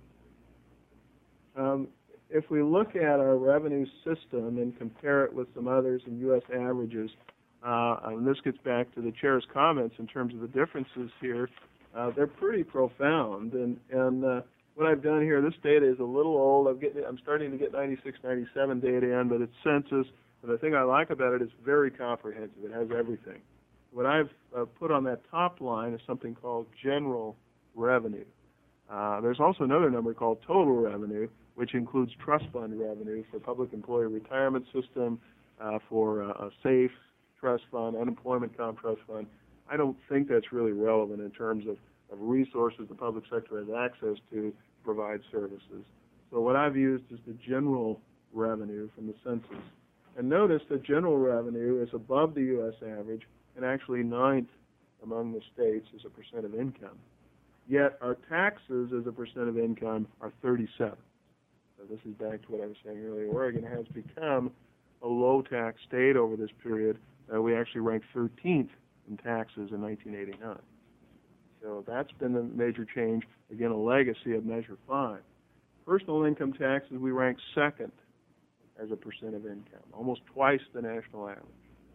S2: Um, if we look at our revenue system and compare it with some others and U S averages, uh, and this gets back to the chair's comments in terms of the differences here, uh, they're pretty profound. And, and uh, what I've done here, this data is a little old. I'm, getting, I'm starting to get ninety-six, ninety-seven data in, but it's census. And the thing I like about it is very comprehensive. It has everything. What I've uh, put on that top line is something called general revenue. Uh, there's also another number called total revenue, which includes trust fund revenue for public employee retirement system, uh, for uh, a SAFE trust fund, unemployment comp trust fund. I don't think that's really relevant in terms of, of resources the public sector has access to to provide services. So what I've used is the general revenue from the census. And notice that general revenue is above the U S average and actually ninth among the states as a percent of income. Yet our taxes as a percent of income are thirty-seven. So this is back to what I was saying earlier. Oregon has become a low-tax state over this period. Uh, we actually ranked thirteenth in taxes in nineteen eighty-nine. So that's been the major change, again, a legacy of Measure five. Personal income taxes, we rank second as a percent of income, almost twice the national average.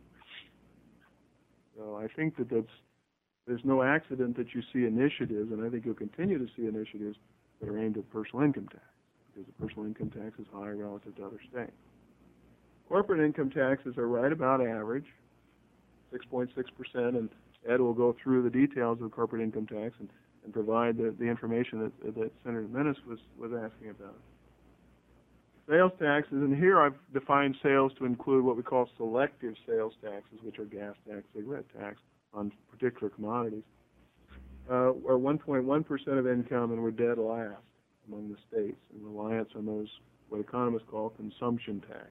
S2: So I think that that's, there's no accident that you see initiatives, and I think you'll continue to see initiatives that are aimed at personal income tax, because the personal income tax is high relative to other states. Corporate income taxes are right about average, six point six percent, and Ed will go through the details of corporate income tax and, and provide the, the information that, that Senator Menace was, was asking about. Sales taxes, and here I've defined sales to include what we call selective sales taxes, which are gas tax, cigarette tax on particular commodities, uh, are one point one percent of income, and we're dead last among the states in reliance on those, what economists call consumption tax.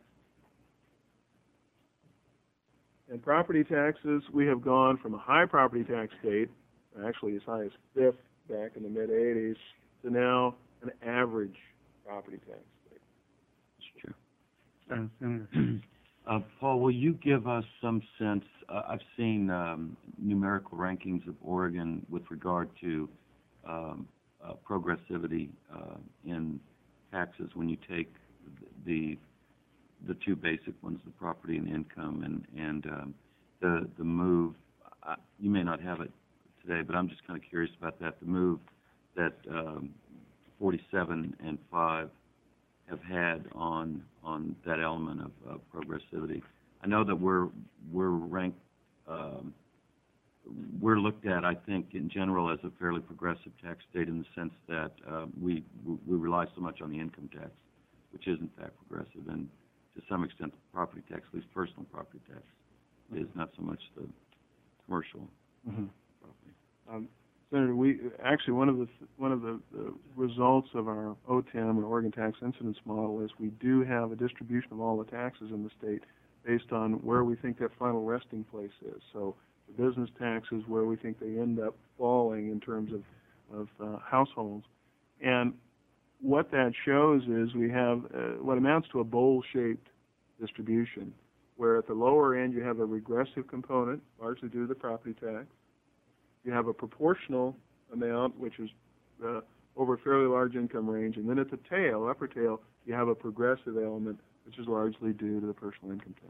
S2: And property taxes, we have gone from a high property tax state, actually as high as fifth back in the mid eighties, to now an average property tax state.
S3: Sure.
S1: Uh, Senator.
S3: Uh, Paul, will you give us some sense, uh, I've seen um, numerical rankings of Oregon with regard to um, uh, progressivity uh, in taxes when you take the the two basic ones, the property and income, and, and um, the, the move, uh, you may not have it today, but I'm just kind of curious about that, the move that um, forty-seven and five have had on on that element of uh, progressivity. I know that we're we're ranked, um, we're looked at, I think, in general as a fairly progressive tax state in the sense that uh, we we rely so much on the income tax, which is in fact progressive, and to some extent the property tax, at least personal property tax, mm-hmm. is not so much the commercial mm-hmm. property.
S2: Um, Senator, we actually one of the one of the, the results of our O T I M, or Oregon Tax Incidence Model, is we do have a distribution of all the taxes in the state based on where we think that final resting place is. So the business taxes, where we think they end up falling in terms of of uh, households, and what that shows is we have uh, what amounts to a bowl-shaped distribution, where at the lower end you have a regressive component, largely due to the property tax. You have a proportional amount, which is uh, over a fairly large income range, and then at the tail, upper tail, you have a progressive element, which is largely due to the personal income tax.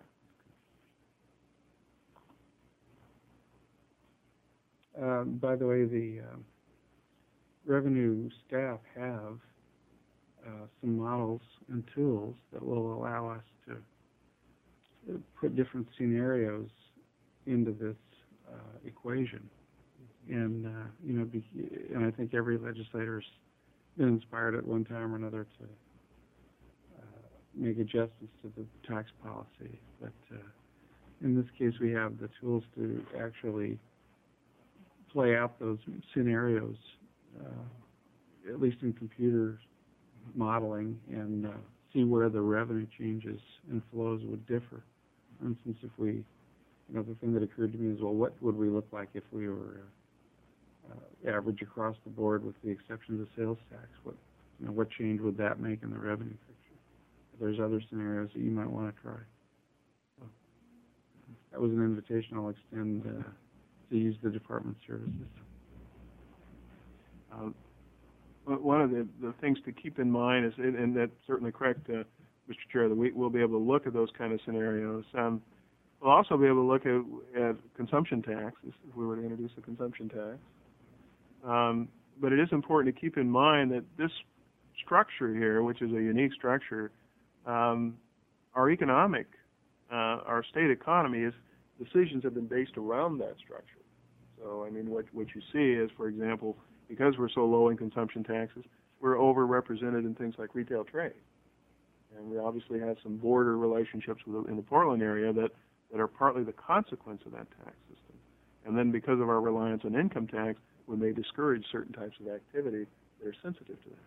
S1: Uh, by the way, the uh, revenue staff have uh, some models and tools that will allow us to uh, put different scenarios into this uh, equation. And, uh, you know, be, and I think every legislator's been inspired at one time or another to uh, make adjustments to the tax policy. But uh, in this case, we have the tools to actually play out those scenarios, uh, at least in computer modeling, and uh, see where the revenue changes and flows would differ. For instance, if we, you know, the thing that occurred to me is, well, what would we look like if we were uh, uh, average across the board with the exception of the sales tax? What, you know, what change would that make in the revenue picture? If there's other scenarios that you might want to try. So that was an invitation I'll extend uh, to use the department services.
S2: Uh, one of the, the things to keep in mind is, and, and that's certainly correct, uh, Mister Chair, that we, we'll be able to look at those kind of scenarios. Um, we'll also be able to look at, at consumption taxes if we were to introduce a consumption tax. Um, but it is important to keep in mind that this structure here, which is a unique structure, um, our economic, uh, our state economy is, decisions have been based around that structure. So, I mean, what, what you see is, for example, because we're so low in consumption taxes, we're overrepresented in things like retail trade. And we obviously have some border relationships with, in the Portland area that, that are partly the consequence of that tax system. And then because of our reliance on income tax, we may discourage certain types of activity that are sensitive to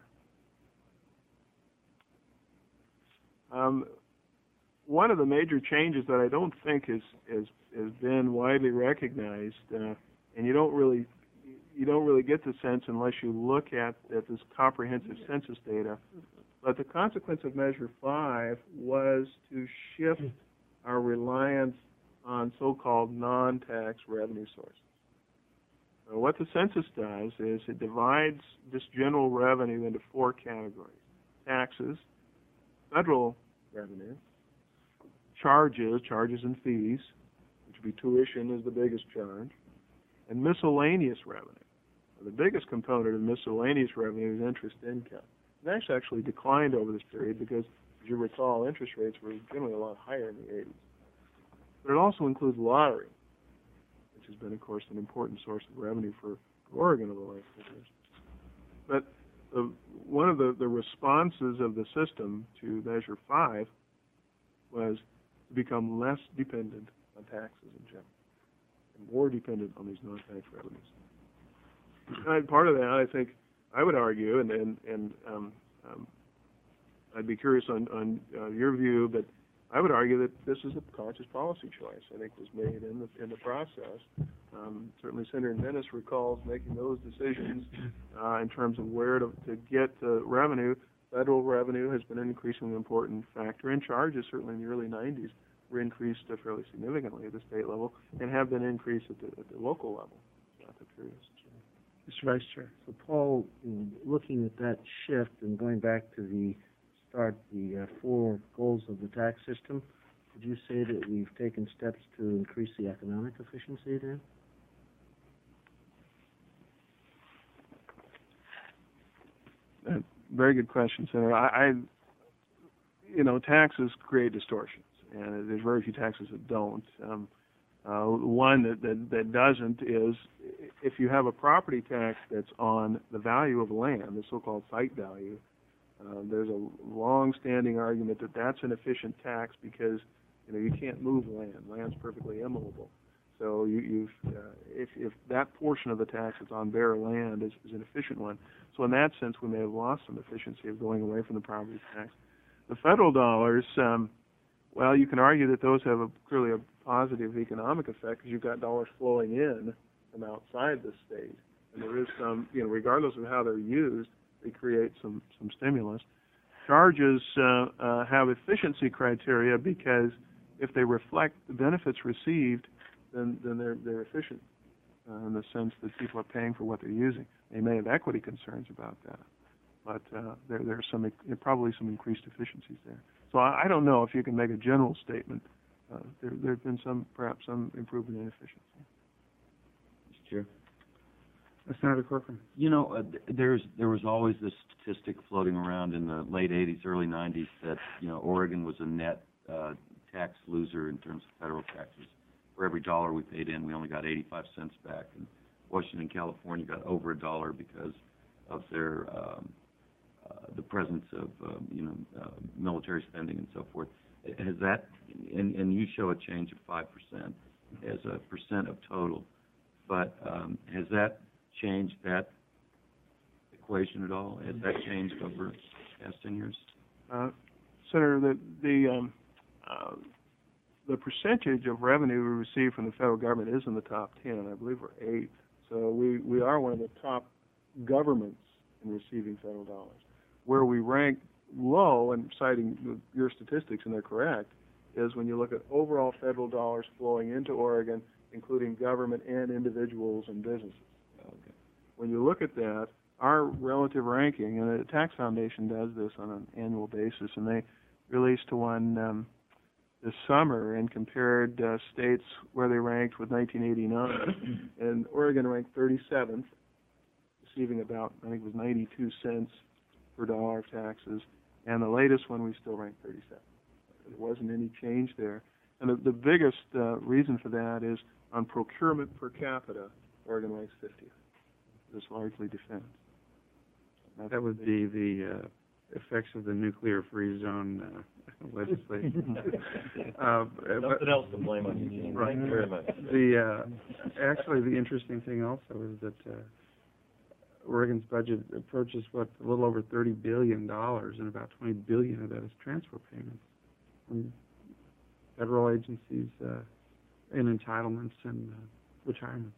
S2: that. Um, one of the major changes that I don't think is, is, has been widely recognized, uh, and you don't really you don't really get the sense unless you look at, at this comprehensive census data. But the consequence of Measure five was to shift our reliance on so-called non-tax revenue sources. So what the census does is it divides this general revenue into four categories: taxes, federal revenue, charges, charges and fees, which would be tuition is the biggest charge, and miscellaneous revenue. The biggest component of miscellaneous revenue is interest income. It actually actually declined over this period because, as you recall, interest rates were generally a lot higher in the eighties. But it also includes lottery, which has been, of course, an important source of revenue for Oregon over the last few years. But the, one of the, the responses of the system to Measure five was to become less dependent on taxes in general, and more dependent on these non-tax revenues. And part of that, I think, I would argue, and and, and um, um, I'd be curious on, on uh, your view, but I would argue that this is a conscious policy choice. I think was made in the in the process. Um, certainly, Senator Dennis recalls making those decisions uh, in terms of where to, to get uh, revenue. Federal revenue has been an increasingly important factor, and charges certainly in the early nineties were increased uh, fairly significantly at the state level, and have been increased at the, at the local level throughout the period.
S1: Mister Vice Chair.
S4: So, Paul, you know, looking at that shift and going back to the start, the uh, four goals of the tax system, would you say that we've taken steps to increase the economic efficiency there?
S2: Uh, very good question, Senator. I, I, you know, taxes create distortions, and there's very few taxes that don't. Um, uh, one that, that, that doesn't is if you have a property tax that's on the value of land, the so-called site value, uh, there's a long-standing argument that that's an efficient tax because, you know, you can't move land. Land's perfectly immobile. So you, you've, uh, if, if that portion of the tax that's on bare land is, is an efficient one, so in that sense we may have lost some efficiency of going away from the property tax. The federal dollars, um, well, you can argue that those have a, clearly a positive economic effect because you've got dollars flowing in from outside the state, and there is some, you know, regardless of how they're used, they create some, some stimulus. Charges uh, uh, have efficiency criteria because if they reflect the benefits received, then, then they're, they're efficient uh, in the sense that people are paying for what they're using. They may have equity concerns about that, but uh, there, there's some, there are probably some increased efficiencies there. So I, I don't know if you can make a general statement. Uh, there, there have been some, perhaps some improvement in efficiency.
S3: Mister Chair?
S1: Uh, Senator Corcoran.
S3: You know, uh, th- there's there was always this statistic floating around in the late eighties, early nineties that, you know, Oregon was a net uh, tax loser in terms of federal taxes. For every dollar we paid in, we only got eighty-five cents back. And Washington and California got over a dollar because of their um, uh, the presence of um, you know uh, military spending and so forth. Has that, and, and you show a change of five percent as a percent of total, but um, has that changed that equation at all? Has that changed over the past ten years?
S2: Uh, Senator, the the um, uh, the percentage of revenue we receive from the federal government is in the top ten. I believe we're eighth. So we, we are one of the top governments in receiving federal dollars. Where we rank low, and citing your statistics, and they're correct, is when you look at overall federal dollars flowing into Oregon, including government and individuals and businesses.
S3: Okay.
S2: When you look at that, our relative ranking, and the Tax Foundation does this on an annual basis, and they released one um, this summer and compared uh, states where they ranked with nineteen eighty-nine, and Oregon ranked thirty-seventh, receiving about, I think it was ninety-two cents per dollar of taxes, and the latest one we still ranked thirty-seventh. There wasn't any change there. And the, the biggest uh, reason for that is on procurement per capita, Oregon ranks fiftieth. It's largely defense. That's
S1: That would be the uh, effects of the nuclear-free zone uh, legislation. uh, but-
S6: Nothing else to blame on you, Gene.
S1: Right.
S6: Thank you very much.
S1: The uh, actually, the interesting thing also is that uh, Oregon's budget approaches what a little over thirty billion dollars, and about twenty billion of that is transfer payments from federal agencies uh, in entitlements and uh, retirements.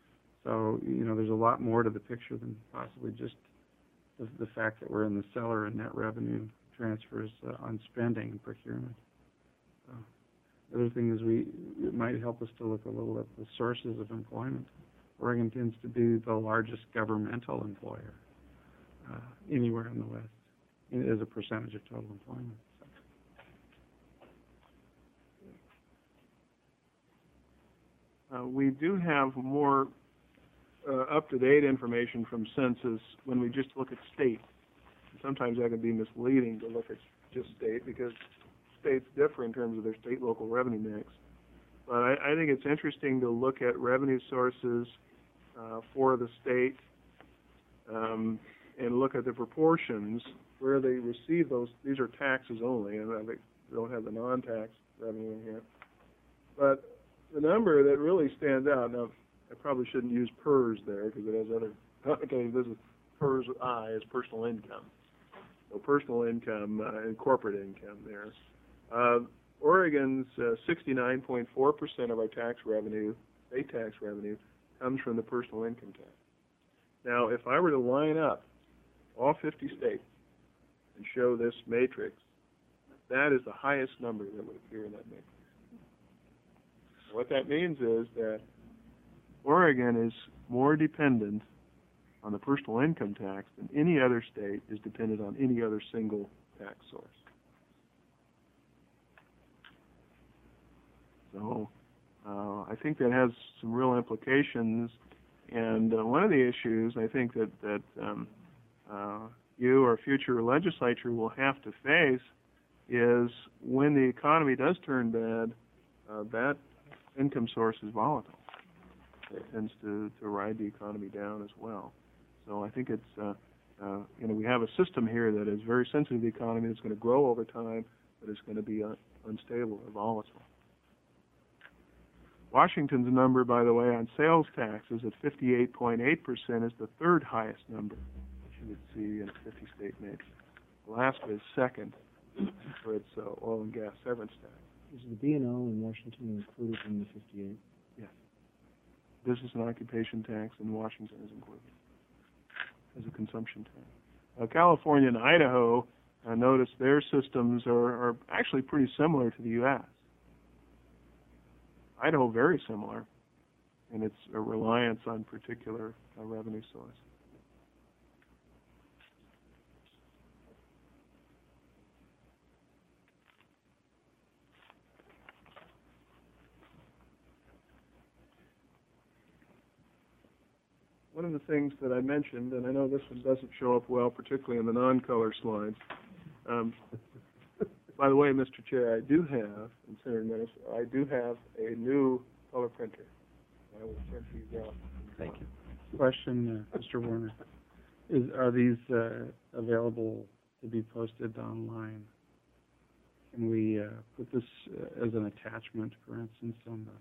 S1: So you know, there's a lot more to the picture than possibly just the, the fact that we're in the cellar in net revenue transfers uh, on spending and procurement. So, the other thing is we it might help us to look a little at the sources of employment. Oregon tends to be the largest governmental employer uh, anywhere in the West in- as a percentage of total employment. So.
S2: Uh, we do have more uh, up-to-date information from census when we just look at state. Sometimes that can be misleading to look at just state because states differ in terms of their state-local revenue mix. But I, I think it's interesting to look at revenue sources uh, for the state um, and look at the proportions where they receive those. These are taxes only, and they don't have the non-tax revenue in here. But the number that really stands out, now I probably shouldn't use P E R S there because it has other, okay, this is P E R S I is personal income. So personal income uh, and corporate income there. Uh, Oregon's uh, sixty-nine point four percent of our tax revenue, state tax revenue, comes from the personal income tax. Now, if I were to line up all fifty states and show this matrix, that is the highest number that would appear in that matrix. What that means is that Oregon is more dependent on the personal income tax than any other state is dependent on any other single tax source. So uh, I think that has some real implications, and uh, one of the issues I think that, that um, uh, you or future legislature will have to face is when the economy does turn bad, uh, that income source is volatile. It tends to, to ride the economy down as well. So I think it's, uh, uh, you know, we have a system here that is very sensitive to the economy, that's going to grow over time, but it's going to be uh, unstable or volatile. Washington's number, by the way, on sales taxes at fifty-eight point eight percent is the third highest number that you would see in a fifty-state matrix. Alaska is second for its uh, oil and gas severance tax.
S4: Is the B and O in Washington included in the fifty-eight?
S2: Yes. Business and occupation tax in Washington is included as a consumption tax. Uh, California and Idaho, uh, notice their systems are, are actually pretty similar to the U S Idaho, very similar in its uh, reliance on particular uh, revenue source. One of the things that I mentioned, and I know this one doesn't show up well, particularly in the non-color slides. Um, by the way, Mister Chair, I do have, and Senator Menace, I do have a new color printer. I will print these out.
S3: Thank you.
S1: Question, uh, Mister Warner, is, are these, uh, available to be posted online? Can we, uh, put this uh, as an attachment, for instance, on the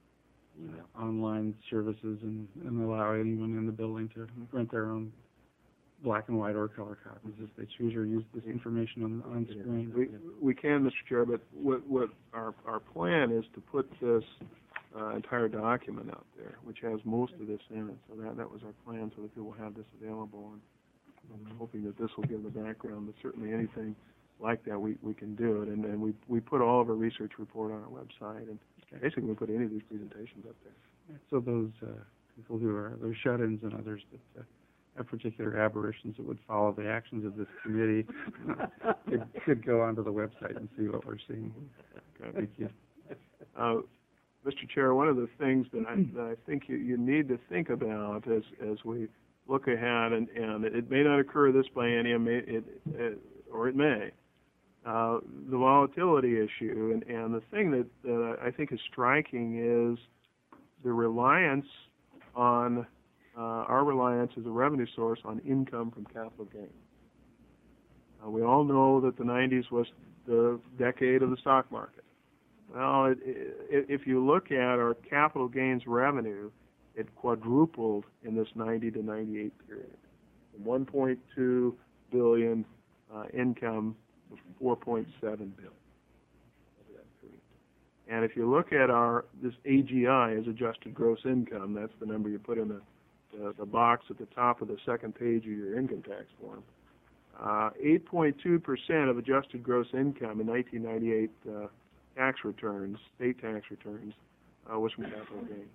S1: online services and, and allow anyone in the building to print their own black and white or color copies if they choose, or use this information on, on screen?
S2: We, we can, Mister Chair, but what, what our, our plan is to put this uh, entire document out there, which has most of this in it. So that, that was our plan, so that people have this available. And I'm hoping that this will give the background, but certainly anything like that, we, we can do it. And, and we, we put all of our research report on our website, and basically we put any of these presentations up there.
S1: So those uh, people who are, those shut-ins and others that uh, have particular aberrations that would follow the actions of this committee could, could go onto the website and see what we're seeing.
S2: Okay.
S1: Thank you.
S2: Uh, Mister Chair, one of the things that I, that I think you, you need to think about as, as we look ahead, and, and it may not occur this biennium, it, it, it, or it may, uh, the volatility issue, and, and the thing that uh, I think is striking is the reliance on, uh, our reliance as a revenue source on income from capital gains. Uh, we all know that the nineties was the decade of the stock market. Well, it, it, if you look at our capital gains revenue, it quadrupled in this ninety to ninety-eight period, from one point two billion uh, income to four point seven billion over that period. And if you look at our this A G I as adjusted gross income, that's the number you put in the the, the box at the top of the second page of your income tax form. Uh, eight point two percent of adjusted gross income in nineteen ninety-eight uh, tax returns, state tax returns, uh, was from capital gains.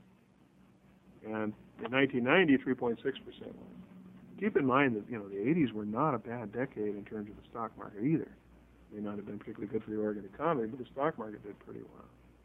S2: And in nineteen ninety, three point six percent was. Keep in mind that, you know, the eighties were not a bad decade in terms of the stock market either. It may not have been particularly good for the Oregon economy, but the stock market did pretty well.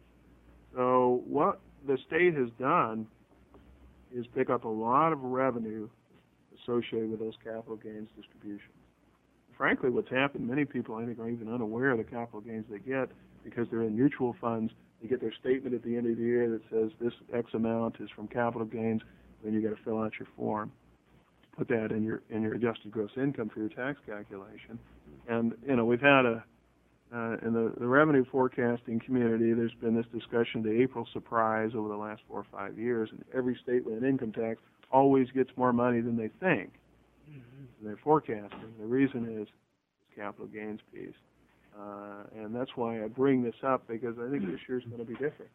S2: So what the state has done is pick up a lot of revenue associated with those capital gains distributions. Frankly, what's happened, many people, I think, are even unaware of the capital gains they get because they're in mutual funds. They get their statement at the end of the year that says this X amount is from capital gains. Then you got to fill out your form, put that in your in your adjusted gross income for your tax calculation. And you know, we've had a uh, in the, the revenue forecasting community, there's been this discussion of the April surprise over the last four or five years, and every state with an income tax always gets more money than they think. Mm-hmm. They're forecasting. The reason is this capital gains piece. Uh, and that's why I bring this up, because I think this year's going to be different.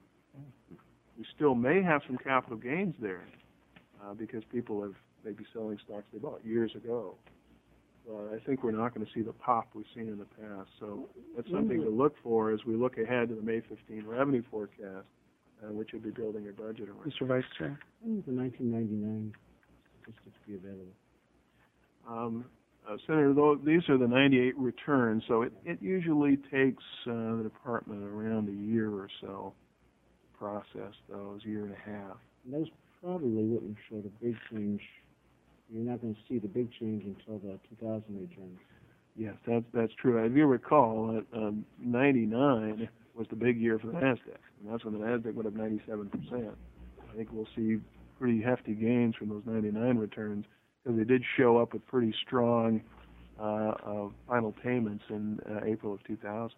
S2: We still may have some capital gains there uh, because people have maybe selling stocks they bought years ago. But I think we're not going to see the pop we've seen in the past. So that's something to look for as we look ahead to the May fifteenth revenue forecast, uh, which you'll be building your budget around.
S1: Mister Vice Chair?
S4: When will the nineteen ninety-nine statistics be available?
S2: Um, Uh, Senator, though, these are the ninety-eight returns, so it, it usually takes uh, the department around a year or so to process those, year and a half.
S4: And those probably wouldn't show the big change. You're not going to see the big change until the two thousand returns.
S2: Yes, that's that's true. If you recall, uh, um, ninety-nine was the big year for the NASDAQ, and that's when the NASDAQ went up ninety-seven percent. I think we'll see pretty hefty gains from those ninety-nine returns, because they did show up with pretty strong uh, uh, final payments in uh, April of two thousand.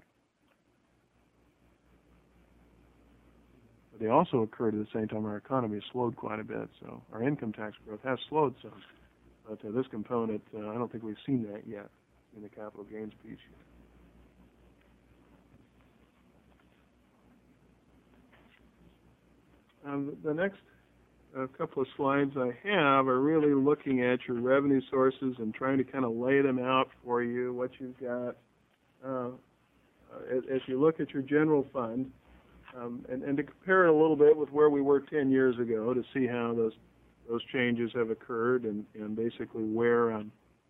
S2: But they also occurred at the same time our economy has slowed quite a bit, so our income tax growth has slowed some. But uh, this component, uh, I don't think we've seen that yet in the capital gains piece yet. Um, the next a couple of slides I have are really looking at your revenue sources and trying to kind of lay them out for you, what you've got. Uh, as, as you look at your general fund, um, and, and to compare it a little bit with where we were ten years ago to see how those those changes have occurred and, and basically where um,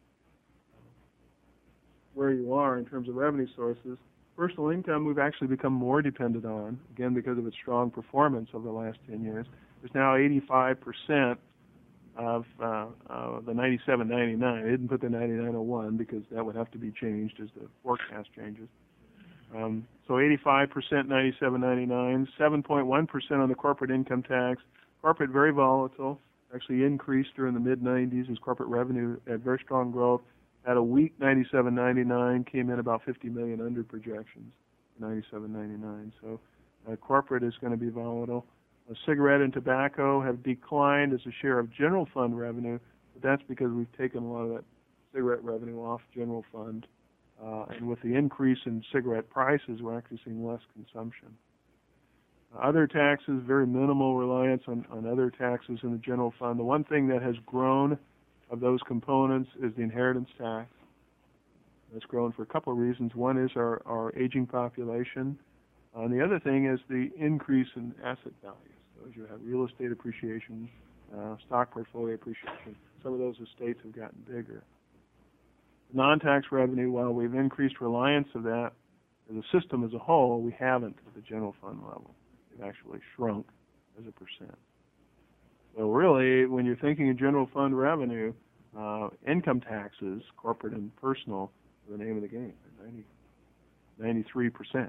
S2: where you are in terms of revenue sources. Personal income we've actually become more dependent on, again because of its strong performance over the last ten years. There's now eighty-five percent of uh, uh, the ninety-seven ninety-nine. I didn't put the ninety-nine oh one because that would have to be changed as the forecast changes. Um, so eighty-five percent ninety-seven ninety-nine, seven point one percent on the corporate income tax. Corporate very volatile, actually increased during the mid nineties as corporate revenue had very strong growth. At a weak ninety-seven ninety-nine, came in about fifty million under projections, ninety-seven ninety-nine. So uh, corporate is going to be volatile. Uh, cigarette and tobacco have declined as a share of general fund revenue, but that's because we've taken a lot of that cigarette revenue off general fund. Uh, and with the increase in cigarette prices, we're actually seeing less consumption. Uh, other taxes, very minimal reliance on, on other taxes in the general fund. The one thing that has grown of those components is the inheritance tax. It's grown for a couple of reasons. One is our, our aging population. Uh, and the other thing is the increase in asset values. So as you have real estate appreciation, uh, stock portfolio appreciation, some of those estates have gotten bigger. Non-tax revenue, while we've increased reliance of that as a system as a whole, we haven't at the general fund level. It's actually shrunk as a percent. So really, when you're thinking of general fund revenue, uh, income taxes, corporate and personal, are the name of the game. ninety, ninety-three percent.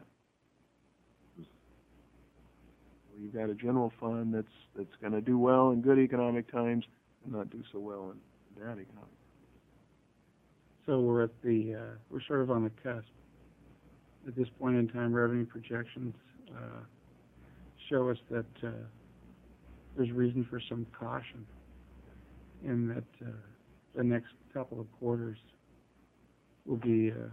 S2: So you've got a general fund that's that's going to do well in good economic times and not do so well in bad economic times.
S1: So we're at the, uh, we're sort of on the cusp. At this point in time, revenue projections uh, show us that uh, there's reason for some caution in that uh, the next couple of quarters will be uh,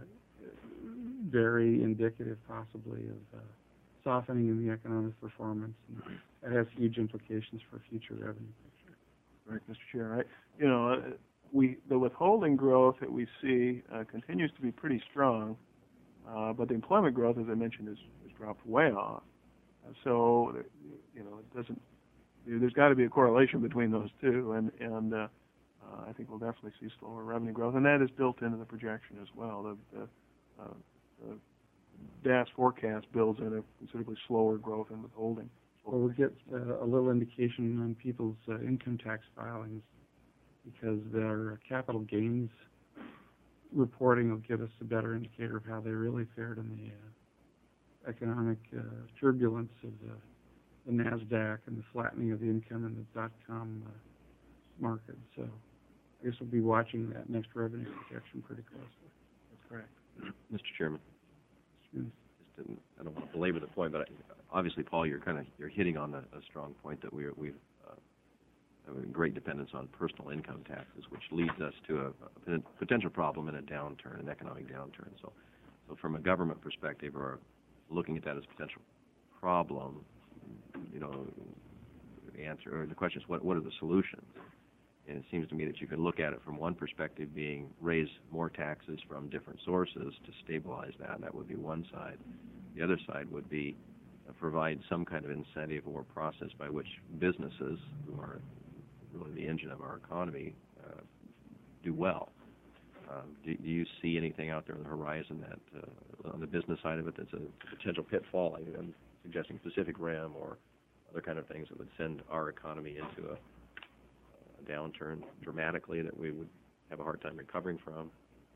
S1: very indicative, possibly, of uh, softening in the economic performance, and that has huge implications for future revenue picture.
S2: Right, Mister Chair. I, you know, uh, we the withholding growth that we see uh, continues to be pretty strong, uh, but the employment growth, as I mentioned, is has dropped way off. Uh, so, you know, it doesn't. There's got to be a correlation between those two, and and uh, uh, I think we'll definitely see slower revenue growth, and that is built into the projection as well. The, the, uh, the D A S forecast builds in a considerably slower growth in withholding.
S1: Well, we'll get uh, a little indication on people's uh, income tax filings, because their capital gains reporting will give us a better indicator of how they really fared in the uh, economic uh, turbulence of the, the NASDAQ and the flattening of the income in the dot-com uh, market. So I guess we'll be watching that next revenue projection pretty closely.
S2: That's correct.
S6: Mister Chairman,
S1: Yes.
S6: just didn't, I don't want to belabor the point, but I, obviously, Paul, you're kind of you're hitting on a, a strong point that we're we've uh, have a great dependence on personal income taxes, which leads us to a, a potential problem in a downturn, an economic downturn. So, so from a government perspective, or looking at that as a potential problem, you know, the answer or the question is what what are the solutions? And it seems to me that you could look at it from one perspective, being raise more taxes from different sources to stabilize that. That would be one side. The other side would be uh, provide some kind of incentive or process by which businesses, who are really the engine of our economy, uh, do well. Um, do, do you see anything out there on the horizon that, uh, on the business side of it, that's a potential pitfall? I, I'm suggesting Pacific Rim or other kind of things that would send our economy into a downturn dramatically that we would have a hard time recovering from.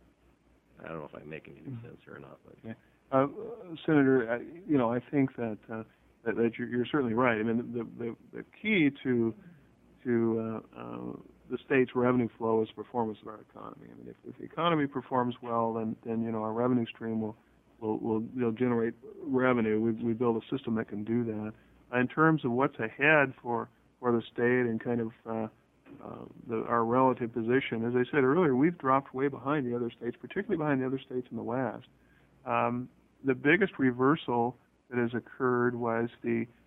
S6: I don't know if I'm making any sense here or not. But.
S2: Okay. Uh, Senator, uh, you know, I think that uh, that, that you're, you're certainly right. I mean, the the, the key to to uh, uh, the state's revenue flow is performance of our economy. I mean, if, if the economy performs well, then then you know our revenue stream will will will, will generate revenue. We we build a system that can do that. In terms of what's ahead for for the state and kind of uh, Uh, the, our relative position, as I said earlier, we've dropped way behind the other states, particularly behind the other states in the West. Um, the biggest reversal that has occurred was the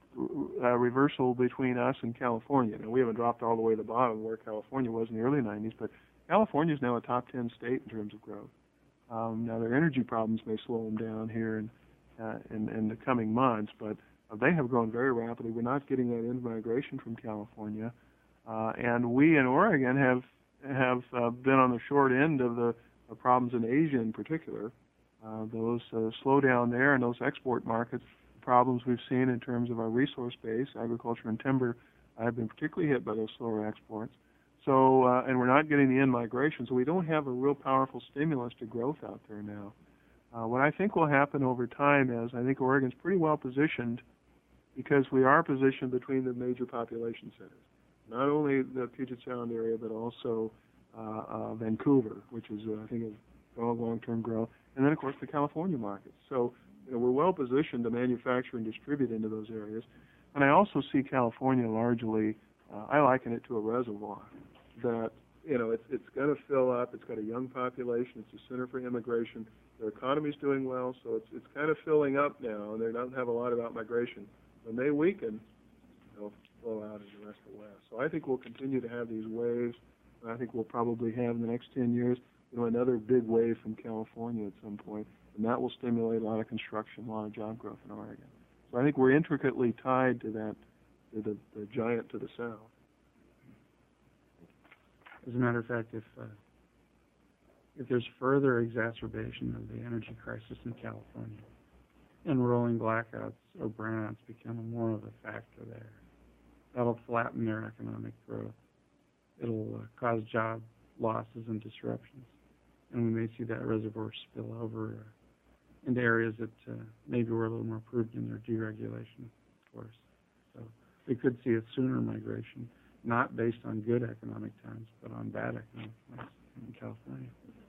S2: uh, reversal between us and California. Now, we haven't dropped all the way to the bottom where California was in the early nineties, but California is now a top ten state in terms of growth. Um, now, their energy problems may slow them down here in, uh, in, in the coming months, but uh, they have grown very rapidly. We're not getting that in-migration from California. Uh, and we in Oregon have have uh, been on the short end of the uh, problems in Asia in particular. Uh, those uh, slowdown there and those export markets, problems we've seen in terms of our resource base, agriculture and timber, have been particularly hit by those slower exports. So, uh, and we're not getting the in-migration, so we don't have a real powerful stimulus to growth out there now. Uh, what I think will happen over time is I think Oregon's pretty well positioned because we are positioned between the major population centers. Not only the Puget Sound area, but also uh, uh, Vancouver, which is, uh, I think, a strong long-term growth, and then, of course, the California markets. So, you know, we're well positioned to manufacture and distribute into those areas. And I also see California largely, uh, I liken it to a reservoir that, you know, it's, it's going to fill up. It's got a young population. It's a center for immigration. Their economy's doing well, so it's, it's kind of filling up now, and they don't have a lot of outmigration. When they weaken, they'll flow out in the rest of the West. So I think we'll continue to have these waves. And I think we'll probably have in the next ten years, you know, another big wave from California at some point, and that will stimulate a lot of construction, a lot of job growth in Oregon. So I think we're intricately tied to that, to the, the giant to the south.
S1: As a matter of fact, if uh, if there's further exacerbation of the energy crisis in California, and rolling blackouts or brownouts become more of a factor there, that'll flatten their economic growth. It'll uh, cause job losses and disruptions, and we may see that reservoir spill over uh, into areas that uh, maybe were a little more prudent in their deregulation course. So we could see a sooner migration, not based on good economic times, but on bad economic times in California.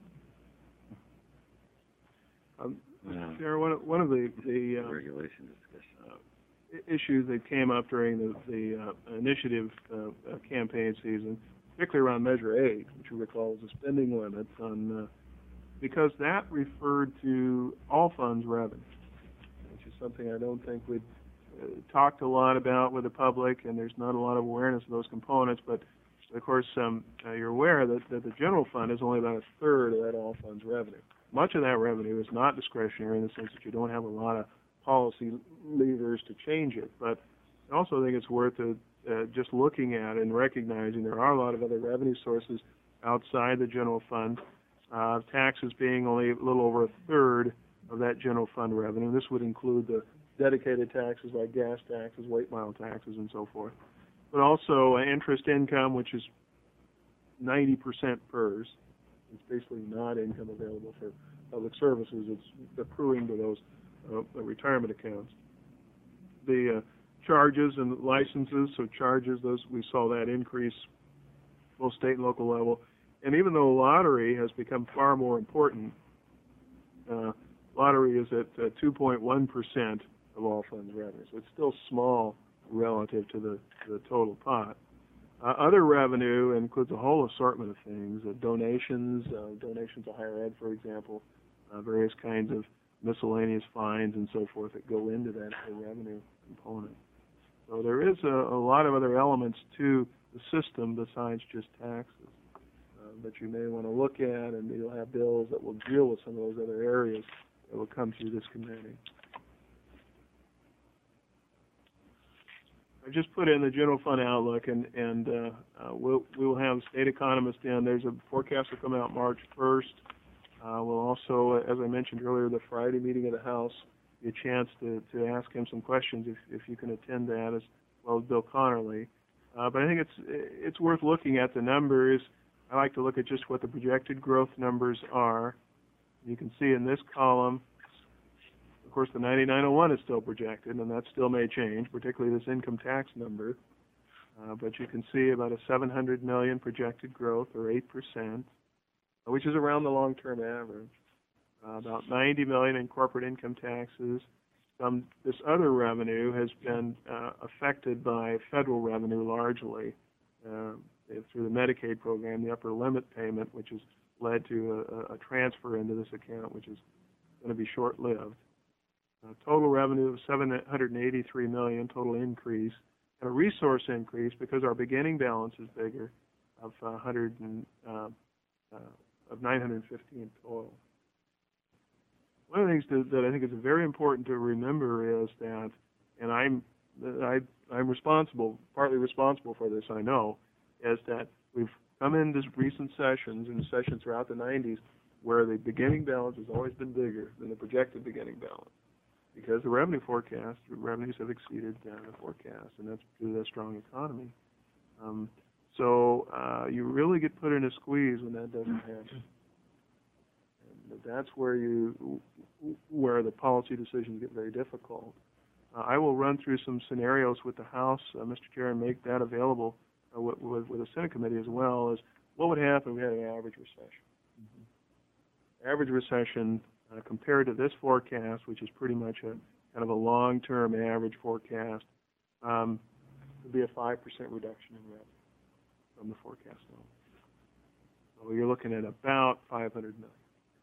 S2: Um,
S3: Yeah.
S2: Sarah, one of, one of the, the uh,
S3: Regulation discussion.
S2: uh, i- issues that came up during the, the uh, initiative uh, uh, campaign season, particularly around Measure eight, which you recall was a spending limit on, uh, because that referred to all funds revenue, which is something I don't think we'd uh, talked a lot about with the public, and there's not a lot of awareness of those components, but of course, um, uh, you're aware that, that the general fund is only about a third of that all funds revenue. Much of that revenue is not discretionary in the sense that you don't have a lot of policy levers to change it. But I also think it's worth uh, uh, just looking at and recognizing there are a lot of other revenue sources outside the general fund, uh, taxes being only a little over a third of that general fund revenue. This would include the dedicated taxes like gas taxes, weight mile taxes, and so forth. But also uh, interest income, which is ninety percent P E R S. It's basically not income available for public services. It's accruing to those uh, retirement accounts. The uh, charges and licenses, so charges, those we saw that increase both state and local level. And even though lottery has become far more important, uh, lottery is at uh, two point one percent of all funds revenue. So it's still small relative to the, to the total pot. Uh, other revenue includes a whole assortment of things, uh, donations, uh, donations to higher ed, for example, uh, various kinds of miscellaneous fines and so forth that go into that revenue component. So there is a, a lot of other elements to the system besides just taxes uh, that you may want to look at, and you'll have bills that will deal with some of those other areas that will come through this committee. I just put in the general fund outlook, and, and uh, uh, we'll, we will have a state economist in. There's a forecast will come out March first. Uh, we'll also, uh, as I mentioned earlier, the Friday meeting of the House, be a chance to, to ask him some questions if, if you can attend that, as well as Bill Connerly. Uh, but I think it's, it's worth looking at the numbers. I like to look at just what the projected growth numbers are. You can see in this column, of course, the ninety-nine oh one is still projected, and that still may change, particularly this income tax number. Uh, but you can see about a seven hundred million projected growth, or eight percent, which is around the long-term average. Uh, about ninety million in corporate income taxes. Some, this other revenue has been uh, affected by federal revenue largely uh, through the Medicaid program, the upper limit payment, which has led to a, a transfer into this account, which is going to be short-lived. Uh, total revenue of seven hundred eighty-three million, total increase, and a resource increase because our beginning balance is bigger of uh, one hundred and, uh, uh, of nine hundred fifteen total. One of the things that, that I think is very important to remember is that, and I'm I, I'm responsible, partly responsible for this, I know, is that we've come into recent sessions and sessions throughout the nineties where the beginning balance has always been bigger than the projected beginning balance because the revenue forecast, revenues have exceeded uh, the forecast, and that's due to the strong economy. Um, so uh, you really get put in a squeeze when that doesn't happen. And that's where you, where the policy decisions get very difficult. Uh, I will run through some scenarios with the House, uh, Mister Chair, and make that available uh, with, with, with the Senate committee as well, as what would happen if we had an average recession. Mm-hmm. Average recession uh, compared to this forecast, which is pretty much a kind of a long-term average forecast, um, would be a five percent reduction in revenue from the forecast level. So you're looking at about five hundred million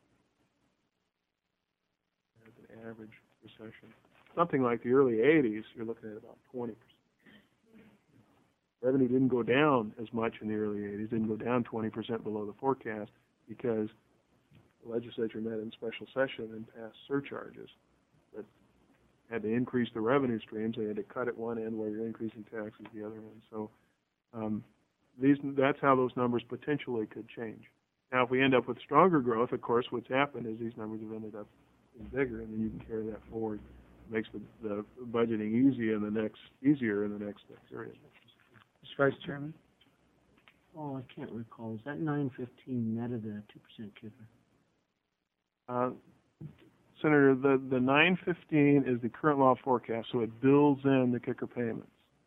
S2: as an average recession. Something like the early eighties, you're looking at about twenty percent. Revenue didn't go down as much in the early eighties, didn't go down twenty percent below the forecast because the legislature met in special session and passed surcharges that had to increase the revenue streams. They had to cut at one end while you're increasing taxes at the other end. So um, these, that's how those numbers potentially could change. Now, if we end up with stronger growth, of course, what's happened is these numbers have ended up being bigger, and then you can carry that forward. Makes the, the budgeting easy in the next easier in the next period.
S1: Mister Vice Chairman?
S4: Oh, I can't recall. Is that nine fifteen net of the two percent kicker?
S2: Uh, Senator, the, the nine fifteen is the current law forecast, so it builds in the kicker payments.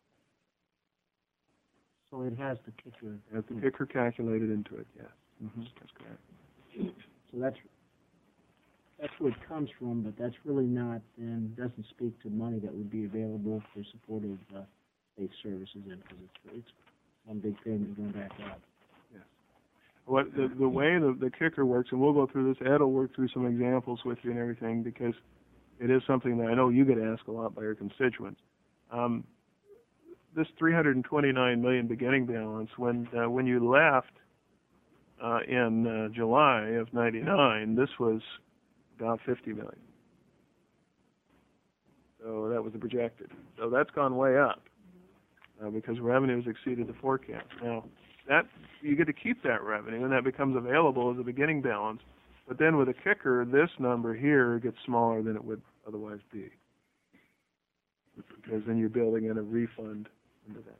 S4: So it has the kicker.
S2: It has the kicker calculated into it, yes. Mm-hmm. That's correct.
S4: So that's that's where it comes from, but that's really not, then, doesn't speak to money that would be available for support of uh, state services, because it's, it's one big payment going back out.
S2: Yes. What the, the way the, the kicker works, and we'll go through this, Ed will work through some examples with you and everything, because it is something that I know you get asked a lot by your constituents. Um, this three hundred twenty-nine million dollars beginning balance, when uh, when you left uh, in uh, July of ninety-nine, this was about fifty million dollars. So that was the projected. So that's gone way up uh, because revenue has exceeded the forecast. Now, that you get to keep that revenue, and that becomes available as a beginning balance. But then with a kicker, this number here gets smaller than it would otherwise be, because then you're building in a refund into that.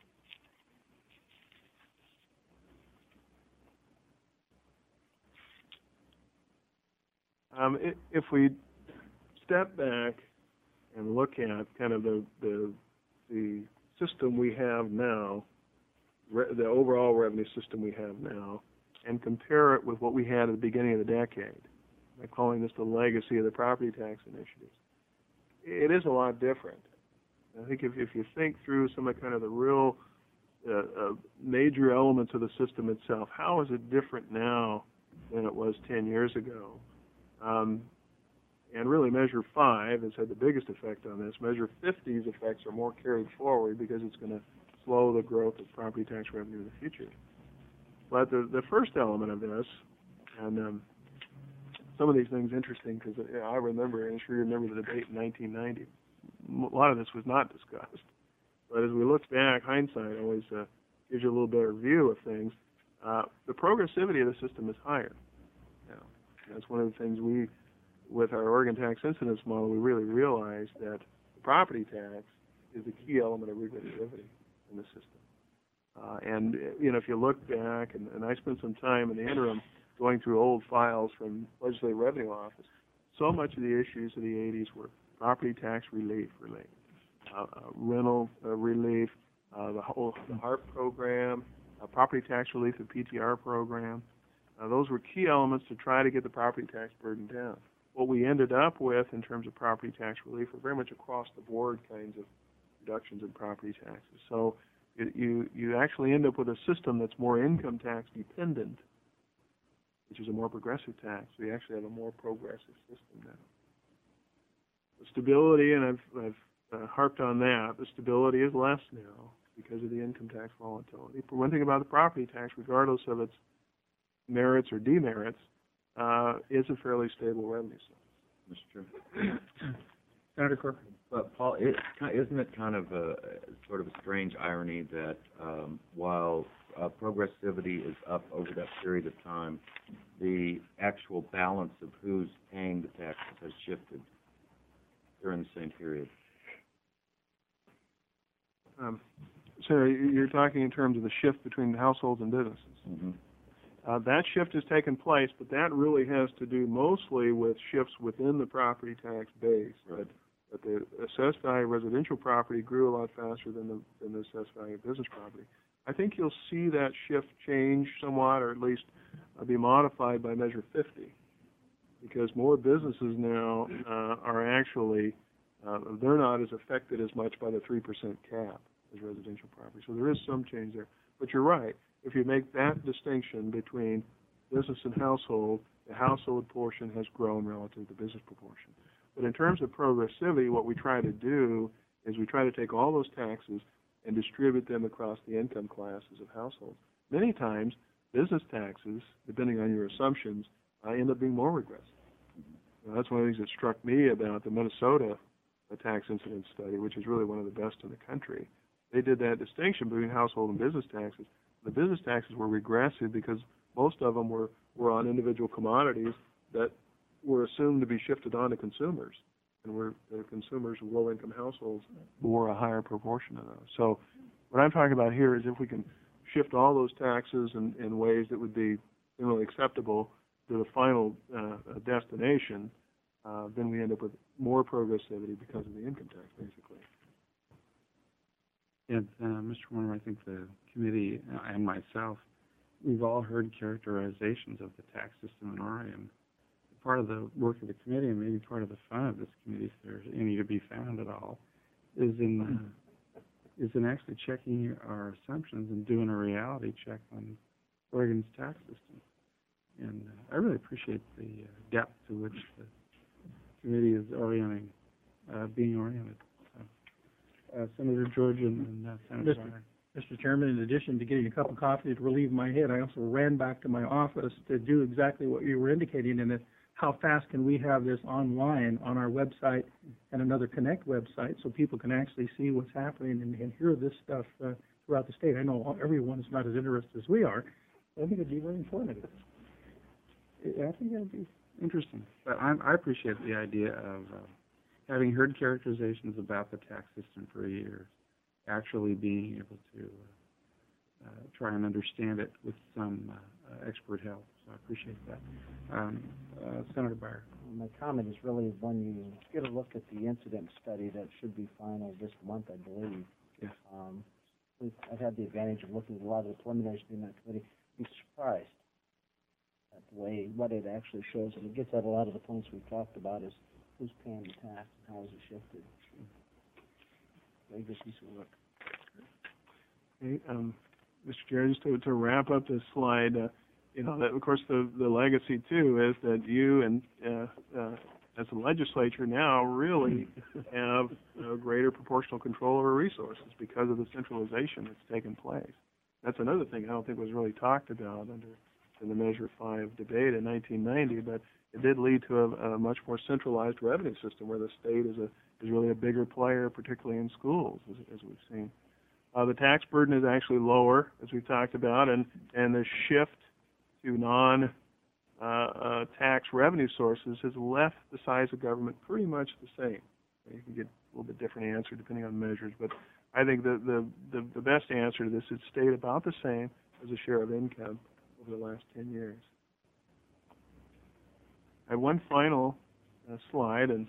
S2: Um, it, if we step back and look at kind of the the, the system we have now, re, the overall revenue system we have now, and compare it with what we had at the beginning of the decade, I'm calling this the legacy of the property tax initiatives, it is a lot different. I think if, if you think through some of kind of the real uh, uh, major elements of the system itself, how is it different now than it was ten years ago? Um, and really Measure five has had the biggest effect on this. Measure fifty's effects are more carried forward because it's going to slow the growth of property tax revenue in the future. But the, the first element of this, and um, some of these things interesting because you know, I remember, and I'm sure you remember the debate in nineteen ninety. A lot of this was not discussed. But as we look back, hindsight always uh, gives you a little better view of things. Uh, the progressivity of the system is higher. Now, that's one of the things we, with our Oregon tax incidence model, we really realized that the property tax is the key element of regressivity in the system. Uh, and, you know, if you look back, and, and I spent some time in the interim going through old files from Legislative Revenue Office, so much of the issues of the eighties were property tax relief related, uh, uh, rental uh, relief, uh, the whole the HARP program, uh, property tax relief, the P T R program. Uh, those were key elements to try to get the property tax burden down. What we ended up with in terms of property tax relief were very much across the board kinds of reductions in property taxes. So it, you you actually end up with a system that's more income tax dependent, which is a more progressive tax. We actually have a more progressive system now. the stability, and I've, I've uh, harped on that, the stability is less now because of the income tax volatility. But one thing about the property tax, regardless of its merits or demerits, uh, is a fairly stable revenue source.
S3: Mister Chairman.
S1: Senator Corcoran.
S3: But Paul, it, isn't it kind of a sort of a strange irony that um, while uh, progressivity is up over that period of time, the actual balance of who's paying the taxes has shifted during the same period?
S2: Um, so you're talking in terms of the shift between households and businesses.
S3: Mm-hmm.
S2: Uh, that shift has taken place, but that really has to do mostly with shifts within the property tax base.
S3: Right.
S2: But, but the assessed value of residential property grew a lot faster than the, than the assessed value of business property. I think you'll see that shift change somewhat, or at least uh, be modified by Measure fifty, because more businesses now uh, are actually, uh, they're not as affected as much by the three percent cap as residential property. So there is some change there. But you're right. If you make that distinction between business and household, the household portion has grown relative to the business proportion. But in terms of progressivity, what we try to do is we try to take all those taxes and distribute them across the income classes of households. Many times, business taxes, depending on your assumptions, uh, end up being more regressive. Now, that's one of the things that struck me about the Minnesota uh, tax incidence study, which is really one of the best in the country. They did that distinction between household and business taxes. The business taxes were regressive because most of them were, were on individual commodities that were assumed to be shifted on to consumers, and where the consumers of low-income households bore a higher proportion of those. So what I'm talking about here is if we can shift all those taxes in, in ways that would be generally acceptable to the final uh, destination, uh, then we end up with more progressivity because of the income tax, basically.
S1: And, uh, Mister Warner, I think the committee and myself, we've all heard characterizations of the tax system in Oregon. Part of the work of the committee, and maybe part of the fun of this committee, if there's any to be found at all, is in uh, is in actually checking our assumptions and doing a reality check on Oregon's tax system. And uh, I really appreciate the uh, depth to which the committee is orienting, uh, being oriented. So, uh, Senator George and, and uh, Senator
S5: Mister
S1: Warner.
S5: Mister Chairman, in addition to getting a cup of coffee to relieve my head, I also ran back to my office to do exactly what you were indicating, in that how fast can we have this online on our website and another Connect website so people can actually see what's happening and, and hear this stuff uh, throughout the state. I know everyone is not as interested as we are, but I think it'd be very informative.
S1: I think it'll be interesting. But I'm, I appreciate the idea of uh, having heard characterizations about the tax system for years, actually being able to uh, uh, try and understand it with some uh, uh, expert help. So I appreciate that. Um, uh, Senator Byer.
S4: My comment is really when you get a look at the incident study that should be final this month, I believe.
S1: Yeah.
S4: Um, we've- I've had the advantage of looking at a lot of the preliminaries in that committee. Be surprised at the way, what it actually shows, and it gets at a lot of the points we've talked about, is who's paying the tax and how is it shifted. Very good piece of work.
S2: Okay, um, Mister Chair, just to, to wrap up this slide, uh, you know, that, of course, the, the legacy, too, is that you and, uh, uh, as a legislature now, really have a greater proportional control over resources because of the centralization that's taken place. That's another thing I don't think was really talked about under in the Measure five debate in nineteen ninety, but it did lead to a, a much more centralized revenue system where the state is a is really a bigger player, particularly in schools, as, as we've seen. Uh, the tax burden is actually lower, as we've talked about, and, and the shift to non uh, uh, tax revenue sources has left the size of government pretty much the same. You can get a little bit different answer depending on measures, but I think the, the, the, the best answer to this is stayed about the same as a share of income over the last ten years. I have one final uh, slide, and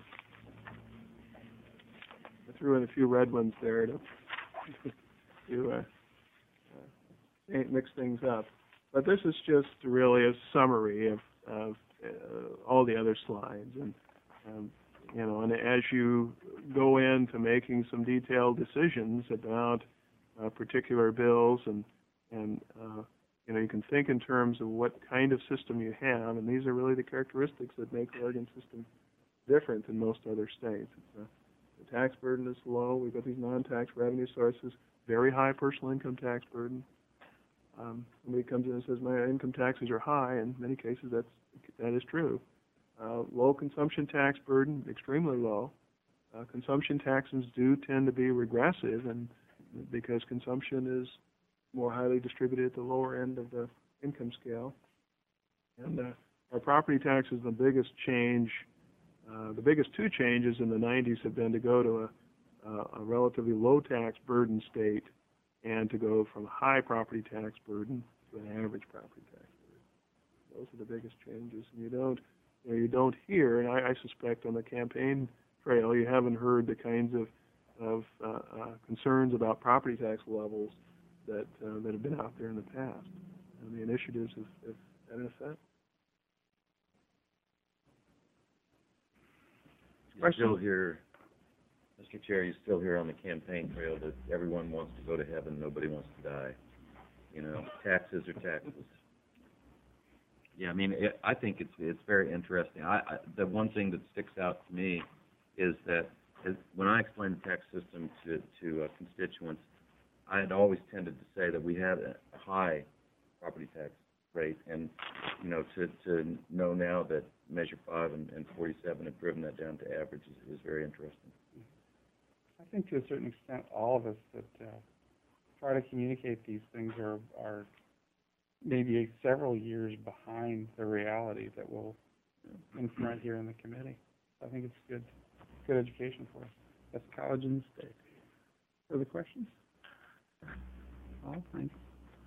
S2: I threw in a few red ones there to, to uh, uh, mix things up. But this is just really a summary of, of uh, all the other slides, and um, you know, and as you go into making some detailed decisions about uh, particular bills, and and uh, you know, you can think in terms of what kind of system you have, and these are really the characteristics that make the Oregon system different than most other states. It's a, the tax burden is low. We've got these non-tax revenue sources, very high personal income tax burden. Um, somebody comes in and says, my income taxes are high. In many cases, that's, that is true. Uh, low consumption tax burden, extremely low. Uh, consumption taxes do tend to be regressive, and because consumption is more highly distributed at the lower end of the income scale. And uh, our property tax is the biggest change. Uh, the biggest two changes in the nineties have been to go to a, a, a relatively low tax burden state and to go from a high property tax burden to an average property tax burden. Those are the biggest changes. And you don't, you know, you don't hear, and I, I suspect on the campaign trail you haven't heard the kinds of, of uh, uh, concerns about property tax levels that uh, that have been out there in the past. And the initiatives have, have had an effect.
S3: You still hear, Mister Chair, you still hear on the campaign trail that everyone wants to go to heaven, nobody wants to die. You know, taxes are taxes. Yeah, I mean, it, I think it's it's very interesting. I, I the one thing that sticks out to me is that is when I explain the tax system to to uh, constituents, I had always tended to say that we had a high property tax rate, and you know, to to know now that Measure Five and, and forty-seven have driven that down to average is, is very interesting.
S1: I think to a certain extent, all of us that uh, try to communicate these things are are maybe several years behind the reality that we'll confront here in the committee. I think it's good, good education for us. Best college in the state. Further questions? All, thanks.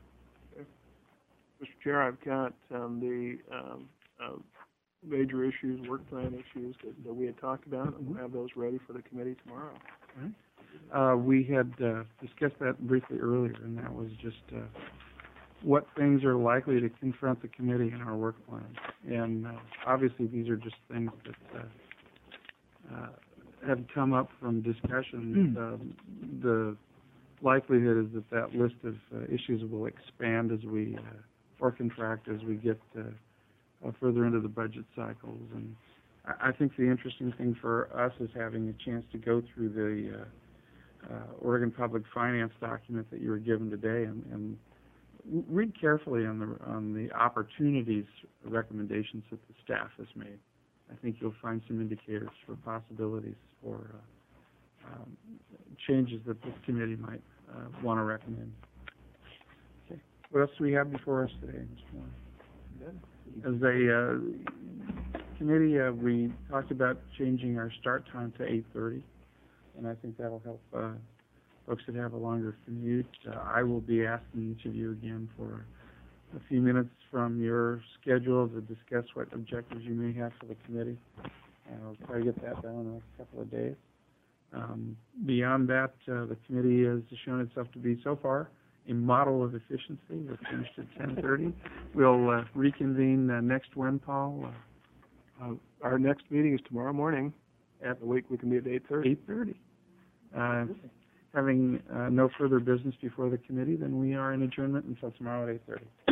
S2: Mister Chair, I've got um, the um, uh, major issues, work plan issues that, that we had talked about, and we'll have those ready for the committee tomorrow.
S1: Uh, we had uh, discussed that briefly earlier, and that was just uh, what things are likely to confront the committee in our work plan. And uh, obviously, these are just things that uh, uh, have come up from discussions. Um, the likelihood is that that list of uh, issues will expand as we, uh, or contract as we get uh, uh, further into the budget cycles. And I, I think the interesting thing for us is having a chance to go through the uh, uh, Oregon Public Finance document that you were given today and, and read carefully on the on the opportunities recommendations that the staff has made. I think you'll find some indicators for possibilities for uh, um, changes that this committee might uh, want to recommend. Okay. What else do we have before us today, Mister Moore? As a uh, committee, uh, we talked about changing our start time to eight thirty, and I think that'll help uh, folks that have a longer commute. Uh, I will be asking each of you again for a few minutes from your schedule to discuss what objectives you may have for the committee. And I'll try to get that done in the next couple of days. Um, beyond that, uh, the committee has shown itself to be, so far, a model of efficiency. We're finished at ten thirty. We'll uh, reconvene uh, next when, Paul? Uh,
S2: Uh, our next meeting is tomorrow morning. At the week, we can be at eight thirty.
S1: eight thirty. Uh, having uh, no further business before the committee, then we are in adjournment until tomorrow at eight thirty.